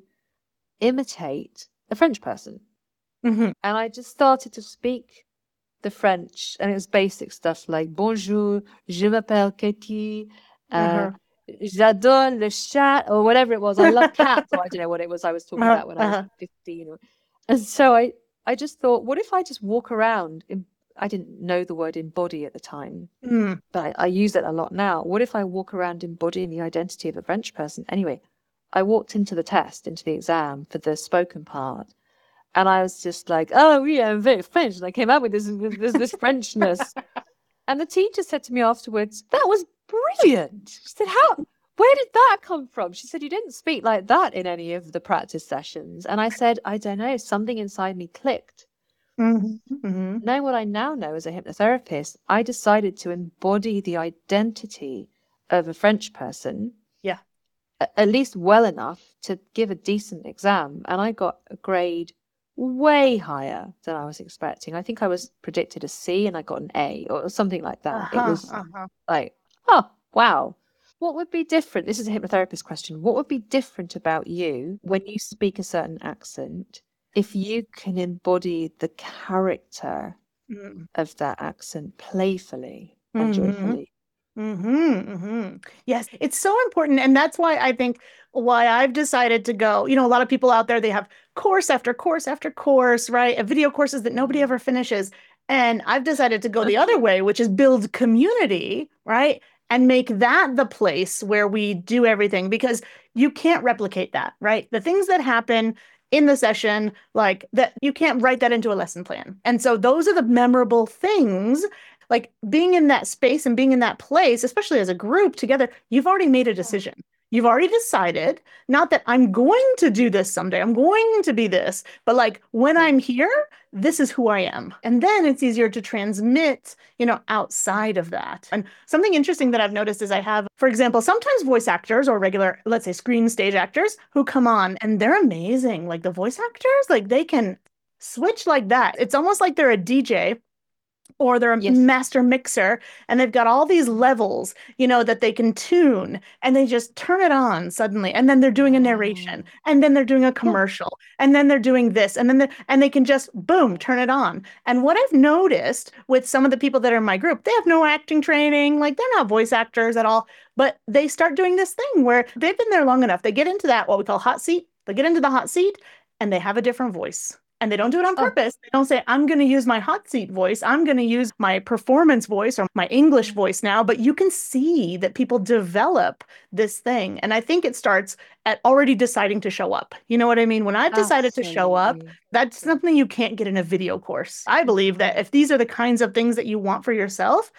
imitate a French person. Hmm. And I just started to speak the French, and it was basic stuff like bonjour, je m'appelle Katie, uh, Uh-huh. j'adore le chat, or whatever it was. I love cats, or I don't know what it was I was talking Uh-huh. about when I was Uh-huh. 15. And so I just thought, what if I just walk around? I didn't know the word embody at the time, Mm. but I use it a lot now. What if I walk around embodying the identity of a French person? Anyway, I walked into the test, into the exam for the spoken part. And I was just like, oh, yeah, I'm very French. And I came out with this Frenchness. And the teacher said to me afterwards, that was brilliant. She said, where did that come from? She said, you didn't speak like that in any of the practice sessions. And I said, I don't know, something inside me clicked. Mm-hmm. Knowing what I now know as a hypnotherapist, I decided to embody the identity of a French person, Yeah. at least well enough to give a decent exam. And I got a grade way higher than I was expecting. I think I was predicted a C and I got an A or something like that. It Uh-huh. was Uh-huh. like, oh, wow. What would be different? This is a hypnotherapist question. What would be different about you when you speak a certain accent if you can embody the character Mm-hmm. of that accent playfully and Mm-hmm. joyfully? Yes, it's so important. And that's why I think why I've decided to go. A lot of people out there, they have course after course after course, right? Video courses that nobody ever finishes. And I've decided to go the other way, which is build community, right? And make that the place where we do everything because you can't replicate that, right? The things that happen in the session, like that, you can't write that into a lesson plan. And so those are the memorable things like being in that space and being in that place, especially as a group together, you've already made a decision. You've already decided, not that I'm going to do this someday, I'm going to be this, but like when I'm here, this is who I am. And then it's easier to transmit, outside of that. And something interesting that I've noticed is I have, for example, sometimes voice actors or regular, let's say screen stage actors who come on and they're amazing. Like the voice actors, like they can switch like that. It's almost like they're a DJ or they're a Yes. master mixer and they've got all these levels, that they can tune and they just turn it on suddenly. And then they're doing a narration Wow. and then they're doing a Yeah. commercial and then they're doing this and then and they can just boom, turn it on. And what I've noticed with some of the people that are in my group, they have no acting training, like they're not voice actors at all, but they start doing this thing where they've been there long enough. They get into that, what we call hot seat. They get into the hot seat and they have a different voice. And they don't do it on Oh. purpose. They don't say, I'm going to use my hot seat voice. I'm going to use my performance voice or my English voice now. But you can see that people develop this thing. And I think it starts at already deciding to show up. You know what I mean? When I've decided to show up, Absolutely. that's something you can't get in a video course. I believe that Mhm. if these are the kinds of things that you want for yourself,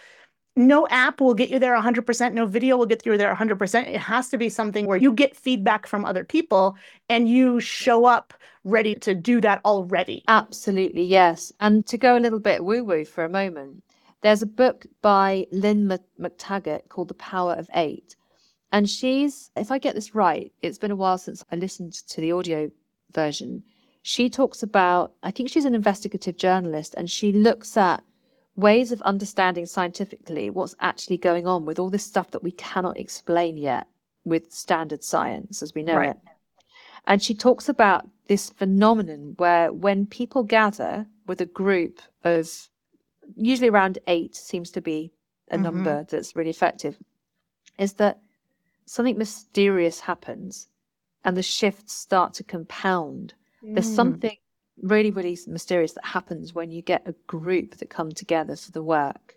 no app will get you there 100%. No video will get you there 100%. It has to be something where you get feedback from other people and you show up ready to do that already. Absolutely, yes. And to go a little bit woo-woo for a moment, there's a book by Lynn McTaggart called The Power of Eight. And she's, if I get this right, it's been a while since I listened to the audio version. She talks about, I think she's an investigative journalist, and she looks at ways of understanding scientifically what's actually going on with all this stuff that we cannot explain yet with standard science as we know Right. it. And she talks about this phenomenon where when people gather with a group of usually around 8 seems to be a number that's really effective, is that something mysterious happens and the shifts start to compound. There's something really, really mysterious that happens when you get a group that come together for the work.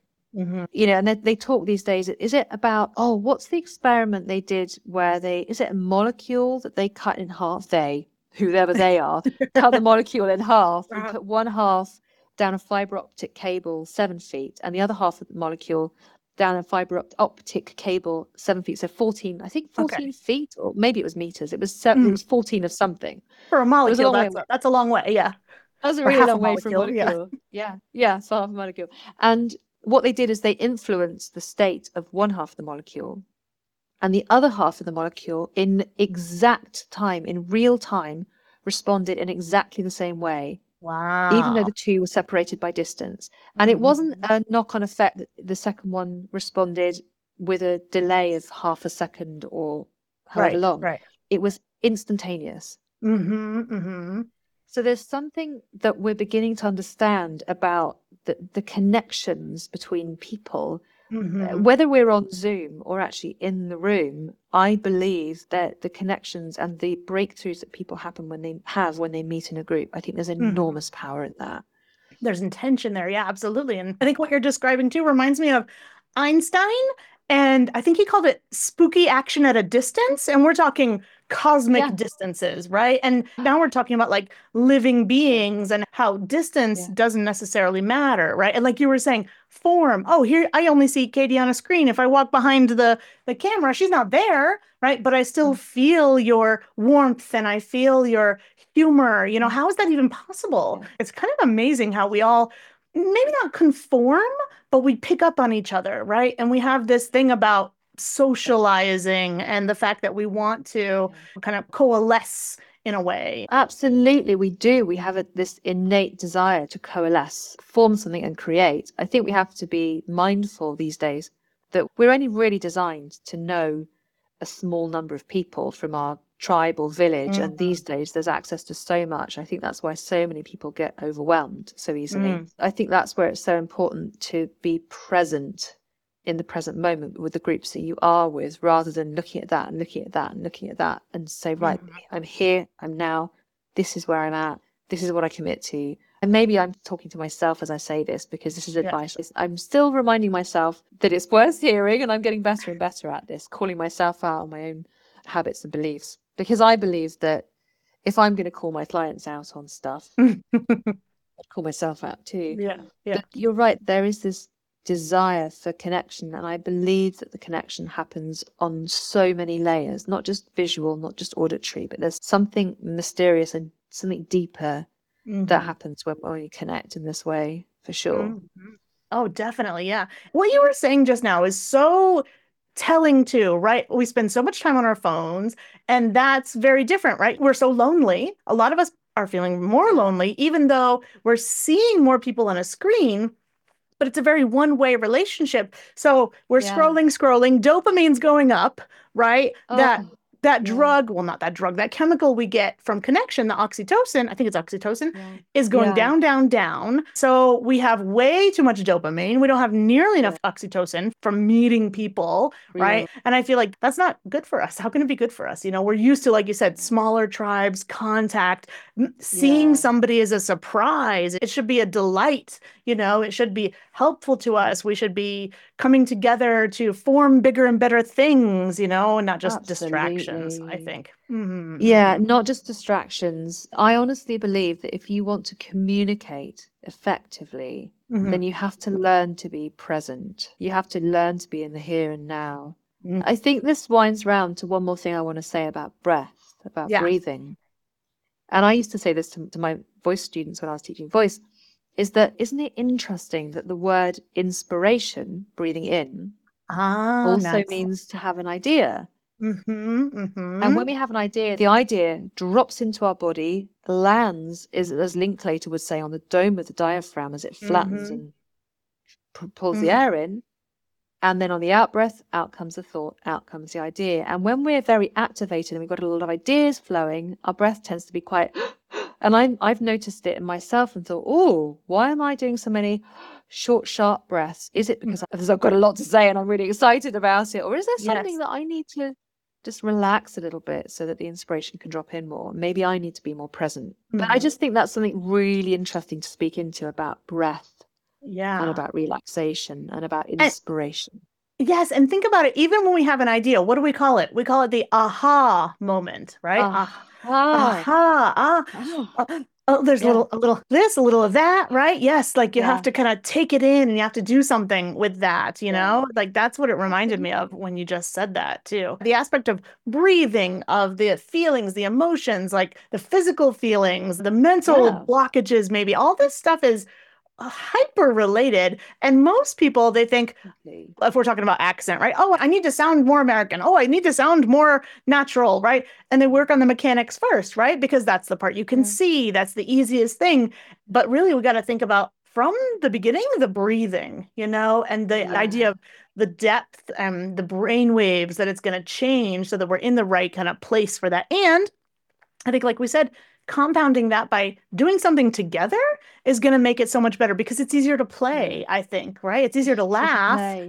And they talk these days, is it about, what's the experiment they did where is it a molecule that they cut in half? Whoever they are, cut the molecule in half and put one half down a fiber optic cable 7 feet and the other half of the molecule down a fiber optic cable 7 feet. So 14, I think 14 Okay. feet, or maybe it was meters. It was 14 of something. For a It was a molecule, long way. that's a long way. Yeah. That's a Or really half a long way for a molecule. Yeah. molecule. Yeah. Yeah. It's half a molecule. And what they did is they influenced the state of one half of the molecule and the other half of the molecule in exact time, in real time, responded in exactly the same way, even though Wow. the two were separated by distance. And it wasn't a knock-on effect that the second one responded with a delay of half a second or however Right. long. Right. It was instantaneous. So there's something that we're beginning to understand about the connections between people, whether we're on Zoom or actually in the room. I believe that the connections and the breakthroughs that people happen when they meet in a group, I think there's enormous power in that. There's intention there. Yeah, absolutely. And I think what you're describing too reminds me of Einstein And I think he called it spooky action at a distance. And we're talking cosmic Yeah. distances, right? And now we're talking about like living Yeah. beings and how distance Yeah. doesn't necessarily matter, right? And like you were saying, form. Oh, here I only see Katie on a screen. If I walk behind the camera, she's not there, right? But I still Mm. feel your warmth and I feel your humor. Mm. How is that even possible? Yeah. It's kind of amazing how we all maybe not conform, but we pick up on each other, right? And we have this thing about socializing and the fact that we want to Yeah. kind of coalesce in a way. Absolutely, we do. We have this innate desire to coalesce, form something, and create. I think we have to be mindful these days that we're only really designed to know a small number of people from our tribe or village. And Mhm. these days, there's access to so much. I think that's why so many people get overwhelmed so easily. Mm. I think that's where it's so important to be present in the present moment with the groups that you are with, rather than looking at that and looking at that and looking at that and say, right, Mhm. I'm here, I'm now, this is where I'm at, this is what I commit to. And maybe I'm talking to myself as I say this because this is Yeah. advice. I'm still reminding myself that it's worth hearing, and I'm getting better and better at this, calling myself out on my own habits and beliefs. Because I believe that if I'm going to call my clients out on stuff, I'd call myself out too. Yeah. Yeah. But you're right, there is this desire for connection, and I believe that the connection happens on so many layers, not just visual, not just auditory, but there's something mysterious and something deeper that Mhm. happens when we connect in this way, for sure. Mhm. Oh, definitely. Yeah. What you were saying just now is so telling too, right? We spend so much time on our phones, and that's very different, right? We're so lonely. A lot of us are feeling more Yeah. lonely, even though we're seeing more people on a screen, but it's a very one-way relationship. So we're Yeah. scrolling, dopamine's going up, right? That Oh, that yeah. drug, well, not that drug, that chemical we get from connection, the oxytocin, I think it's oxytocin, Yeah. is going Yeah. down, down, down. So we have way too much dopamine. We don't have nearly Yeah. enough oxytocin from meeting people, right? Real. And I feel like that's not good for us. How can it be good for us? We're used to, like you said, smaller tribes, contact, seeing Yeah. somebody is a surprise. It should be a delight. It should be helpful to us. We should be coming together to form bigger and better things, and not just distractions, I Absolutely. think. Mm-hmm, Yeah, mm-hmm, not just distractions. I honestly believe that if you want to communicate effectively, mm-hmm, then you have to learn to be present. You have to learn to be in the here and now. mm-hmm. I think this winds round to one more thing I want to say about breath, about Yeah. breathing. And I used to say this to my voice students when I was teaching voice, is that isn't it interesting that the word inspiration, breathing in, Ah, also nice. means to have an idea. Mm-hmm, And mm-hmm, when we have an idea, the idea drops into our body, lands, as Linklater would say, on the dome of the diaphragm as it flattens mm-hmm, and pulls the mm-hmm. air in. And then on the out breath, out comes the thought, out comes the idea. And when we're very activated and we've got a lot of ideas flowing, our breath tends to be quite. And I've noticed it in myself and thought, oh, why am I doing so many short, sharp breaths? Is it because I've got a lot to say and I'm really excited about it? Or is there something Yes. that I need to just relax a little bit so that the inspiration can drop in more? Maybe I need to be more present. But I Mm-hmm. just think that's something really interesting to speak into about breath and Yeah. about relaxation and about And inspiration. yes, and think about it. Even when we have an idea, what do we call it? We call it the aha moment, right? Ah, Aha. aha, Oh, oh, there's yeah. a little this, a little of that, right? Yes, like you have Yeah. to kind of take it in and you have to do something with that, Yeah. Like that's what it reminded me of Absolutely. when you just said that too. The aspect of breathing, of the feelings, the emotions, like the physical feelings, the mental Yeah. blockages, maybe all this stuff is hyper related. And most people, they think, Exactly. if we're talking about accent, right? Oh, I need to sound more American. Oh, I need to sound more natural, right? And they work on the mechanics first, right? Because that's the part you can Yeah. see. That's the easiest thing. But really, we got to think about from the beginning, the breathing, and the Yeah. idea of the depth and the brain waves that it's going to change so that we're in the right kind of place for that. And I think, like we said, compounding that by doing something together is going to make it so much better because it's easier to Yeah. play, I think, right? It's easier to Easier to laugh play.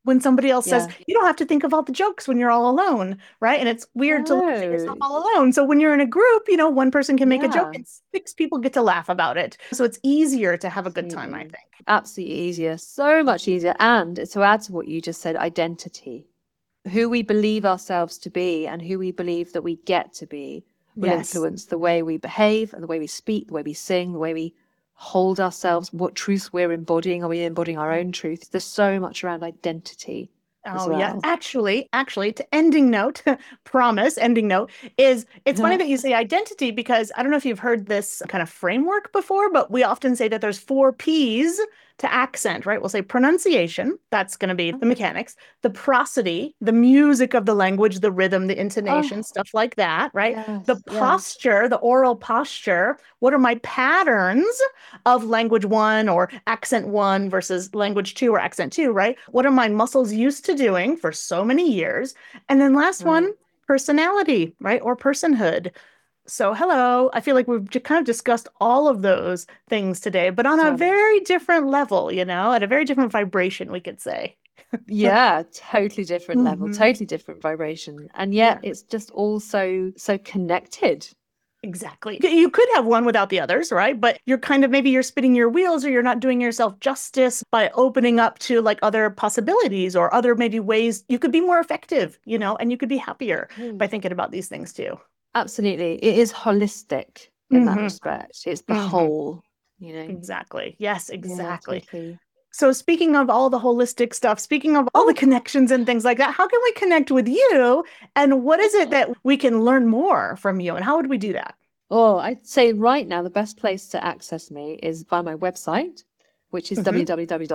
when somebody else says, Yeah. you don't have to think of all the jokes when you're all alone, right? And it's weird to look at yourself No. all alone. So when you're in a group, one person can make a joke Yeah. and six people get to laugh about it. So it's easier to have a good time, I Absolutely. think. Absolutely easier. So much easier. And to add to what you just said, identity. Who we believe ourselves to be and who we believe that we get to be will Yes. influence the way we behave and the way we speak, the way we sing, the way we hold ourselves, what truth we're embodying. Are we embodying our own truth? There's so much around identity as Oh, yeah. well. Actually, to ending note, promise, ending note is it's funny that you say identity because I don't know if you've heard this kind of framework before, but we often say that there's four P's to accent, right? We'll say pronunciation, that's going to be the mechanics, the prosody, the music of the language, the rhythm, the intonation, Oh, stuff like that, right? The yes, yes. posture, the oral posture. What are my patterns of language one or accent one versus language two or accent two, right? What are my muscles used to doing for so many years? And then last one, Right. personality, right? Or personhood. So, hello. I feel like we've kind of discussed all of those things today, but on a Totally. very different level, at a very different vibration, we could say. Yeah, totally different level, Hmm. totally different vibration. And yet Yeah, it's just all so connected. exactly. You could have one without the others, right? But you're kind of maybe you're spinning your wheels or you're not doing yourself justice by opening up to like other possibilities or other maybe ways you could be more effective, and you could be happier by thinking about these things too. Absolutely. It is holistic in that Hmm. respect. It's the Hmm. whole, you know. Exactly. Yes, Yeah, exactly. totally. So speaking of all the holistic stuff, speaking of all the Oh, connections and things like that, how can we connect with you? And what is it that we can learn more from you? And how would we do that? oh, I'd say right now the best place to access me is via my website, which is Hmm.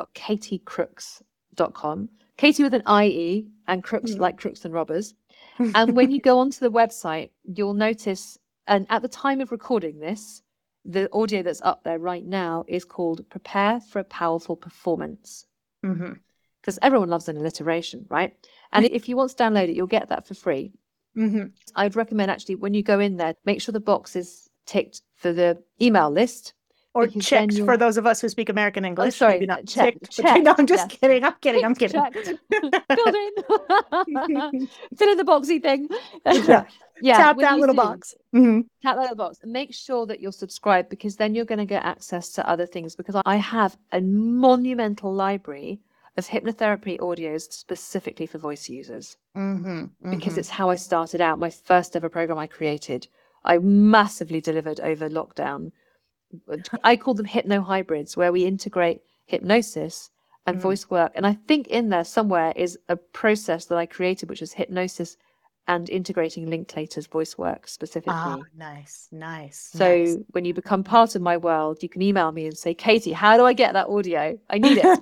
www.katiecrooks.com. Katie with an IE and crooks Hmm. like crooks and robbers. And when you go onto the website, you'll notice, and at the time of recording this, the audio that's up there right now is called Prepare for a Powerful Performance. Hmm. Because everyone loves an alliteration, right? And if you want to download it, you'll get that for free. Hmm. I'd recommend actually when you go in there, make sure the box is ticked for the email list Or because then checked you'll. for those of us who speak American Oh, English. Maybe sorry, not checked, ticked, but no, I'm checked. just Yes, kidding. I'm kidding. I'm ticked, kidding. checked. Filled in. Fill in the boxy thing. Yeah. Yeah, Tap when that you little do, box. Hmm. tap that little box and make sure that you're subscribed because then you're going to get access to other things. Because I have a monumental library of hypnotherapy audios specifically for voice users Hmm. because Hmm. it's how I started out. My first ever program I created, I massively delivered over lockdown. I call them hypno hybrids, where we integrate hypnosis and voice work. And I think in there somewhere is a process that I created, which is hypnosis and integrating Linklater's voice work Ah, specifically. nice, nice, nice. So when you become part of my world, you can email me and say, Katie, how do I get that audio? I need it.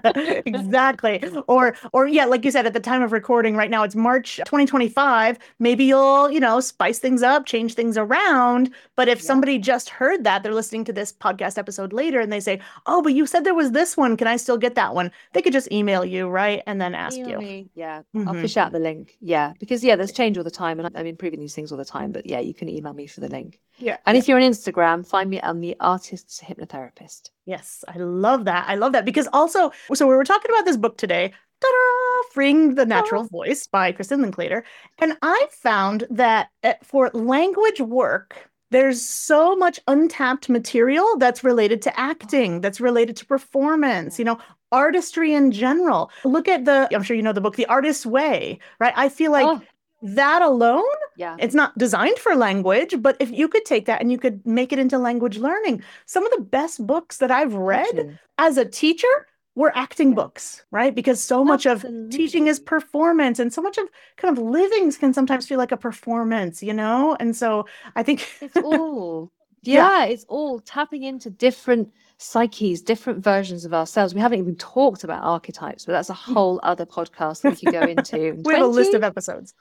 Exactly. Or yeah, like you said, at the time of recording right now, it's March 2025. Maybe you'll, spice things up, change things around. But if Yeah. somebody just heard that, they're listening to this podcast episode later and they say, oh, but you said there was this one. Can I still get that one? They could just email you, right? And then ask Email you. me. Yeah. I'll Hmm. fish out the link. Yeah. Because, yeah, there's change all the time. And I'm improving these things all the time. But, yeah, you can email me for the link. Yeah, And yeah. if you're on Instagram, find me on the Artist's Hypnotherapist. Yes, I love that. I love that because also, so we were talking about this book today, ta-da, Freeing the Oh, Natural Voice by Kristen Linklater. And I found that for language work, there's so much untapped material that's related to acting, that's related to performance, artistry in general. Look at I'm sure you know the book, The Artist's Way, right? I feel like oh, that alone, yeah, it's not designed for language, but if you could take that and you could make it into language learning, some of the best books that I've read totally. as a teacher were acting Yeah, books, right? Because so much of teaching is absolutely. performance and so much of kind of livings can sometimes feel like a performance, And so I think, It's all, yeah. yeah, it's all tapping into different psyches, different versions of ourselves. We haven't even talked about archetypes, but that's a whole other podcast that we could go into. We have a list 20, of episodes.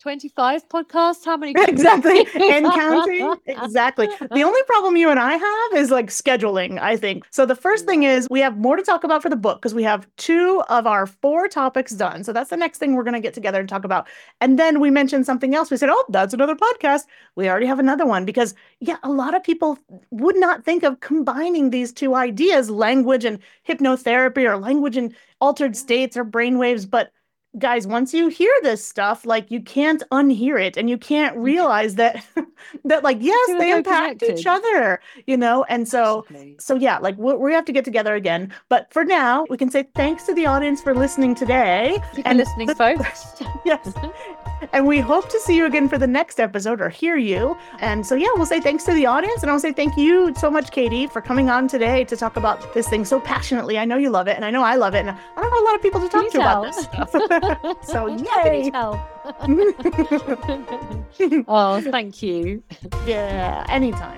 25 podcasts? How many? Exactly. And counting. Exactly. The only problem you and I have is like scheduling, I think. So the first thing is we have more to talk about for the book because we have 2 of our 4 topics done. So that's the next thing we're going to get together and talk about. And then we mentioned something else. We said, oh, that's another podcast. We already have another one because, yeah, a lot of people would not think of combining these 2 ideas, language and hypnotherapy or language and altered states or brainwaves. But guys, once you hear this stuff, like you can't unhear it and you can't realize that like, yes, they impact each other, And so yeah, like we have to get together again. But for now, we can say thanks to the audience for listening today. And listening, folks. Yes. And we hope to see you again for the next episode or hear you. And so, yeah, we'll say thanks to the audience. And I'll say thank you so much, Katie, for coming on today to talk about this thing so passionately. I know you love it, and I know I love it. And I don't have a lot of people to talk to about this stuff. So, yay. Oh, thank you. Yeah, anytime.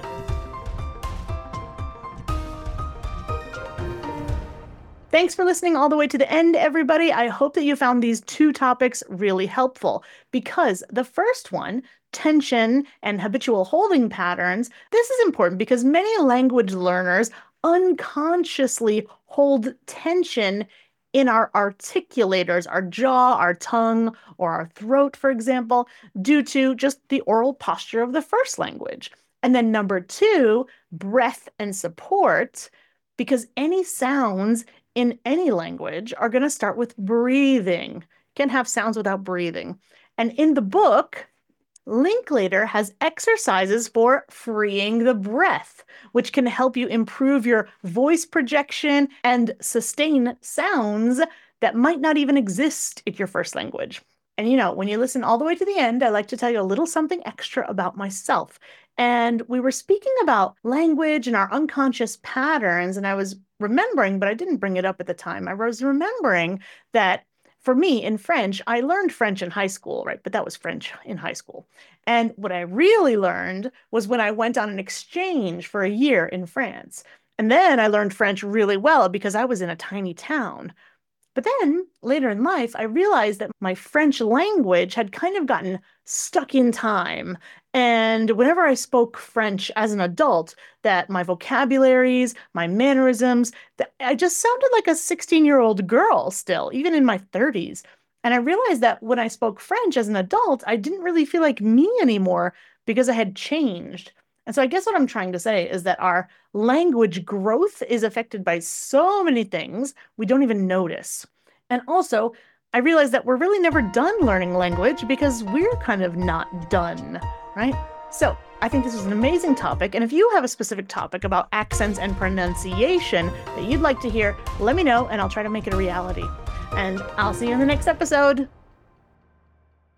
Thanks for listening all the way to the end, everybody. I hope that you found these 2 topics really helpful because the first one, tension and habitual holding patterns, this is important because many language learners unconsciously hold tension in our articulators, our jaw, our tongue, or our throat, for example, due to just the oral posture of the first language. And then number 2, breath and support, because any sounds in any language are going to start with breathing. Can't have sounds without breathing. And in the book, Linklater has exercises for freeing the breath, which can help you improve your voice projection and sustain sounds that might not even exist in your first language. And when you listen all the way to the end, I like to tell you a little something extra about myself. And we were speaking about language and our unconscious patterns, and I was remembering, but I didn't bring it up at the time. I was remembering that for me in French, I learned French in high school, right? But that was French in high school. And what I really learned was when I went on an exchange for a year in France. And then I learned French really well because I was in a tiny town. But then later in life, I realized that my French language had kind of gotten stuck in time. And whenever I spoke French as an adult, that my vocabularies, my mannerisms, that I just sounded like a 16-year-old girl still, even in my 30s. And I realized that when I spoke French as an adult, I didn't really feel like me anymore because I had changed. And so I guess what I'm trying to say is that our language growth is affected by so many things we don't even notice. And also, I realized that we're really never done learning language because we're kind of not done, right? So I think this is an amazing topic. And if you have a specific topic about accents and pronunciation that you'd like to hear, let me know and I'll try to make it a reality. And I'll see you in the next episode.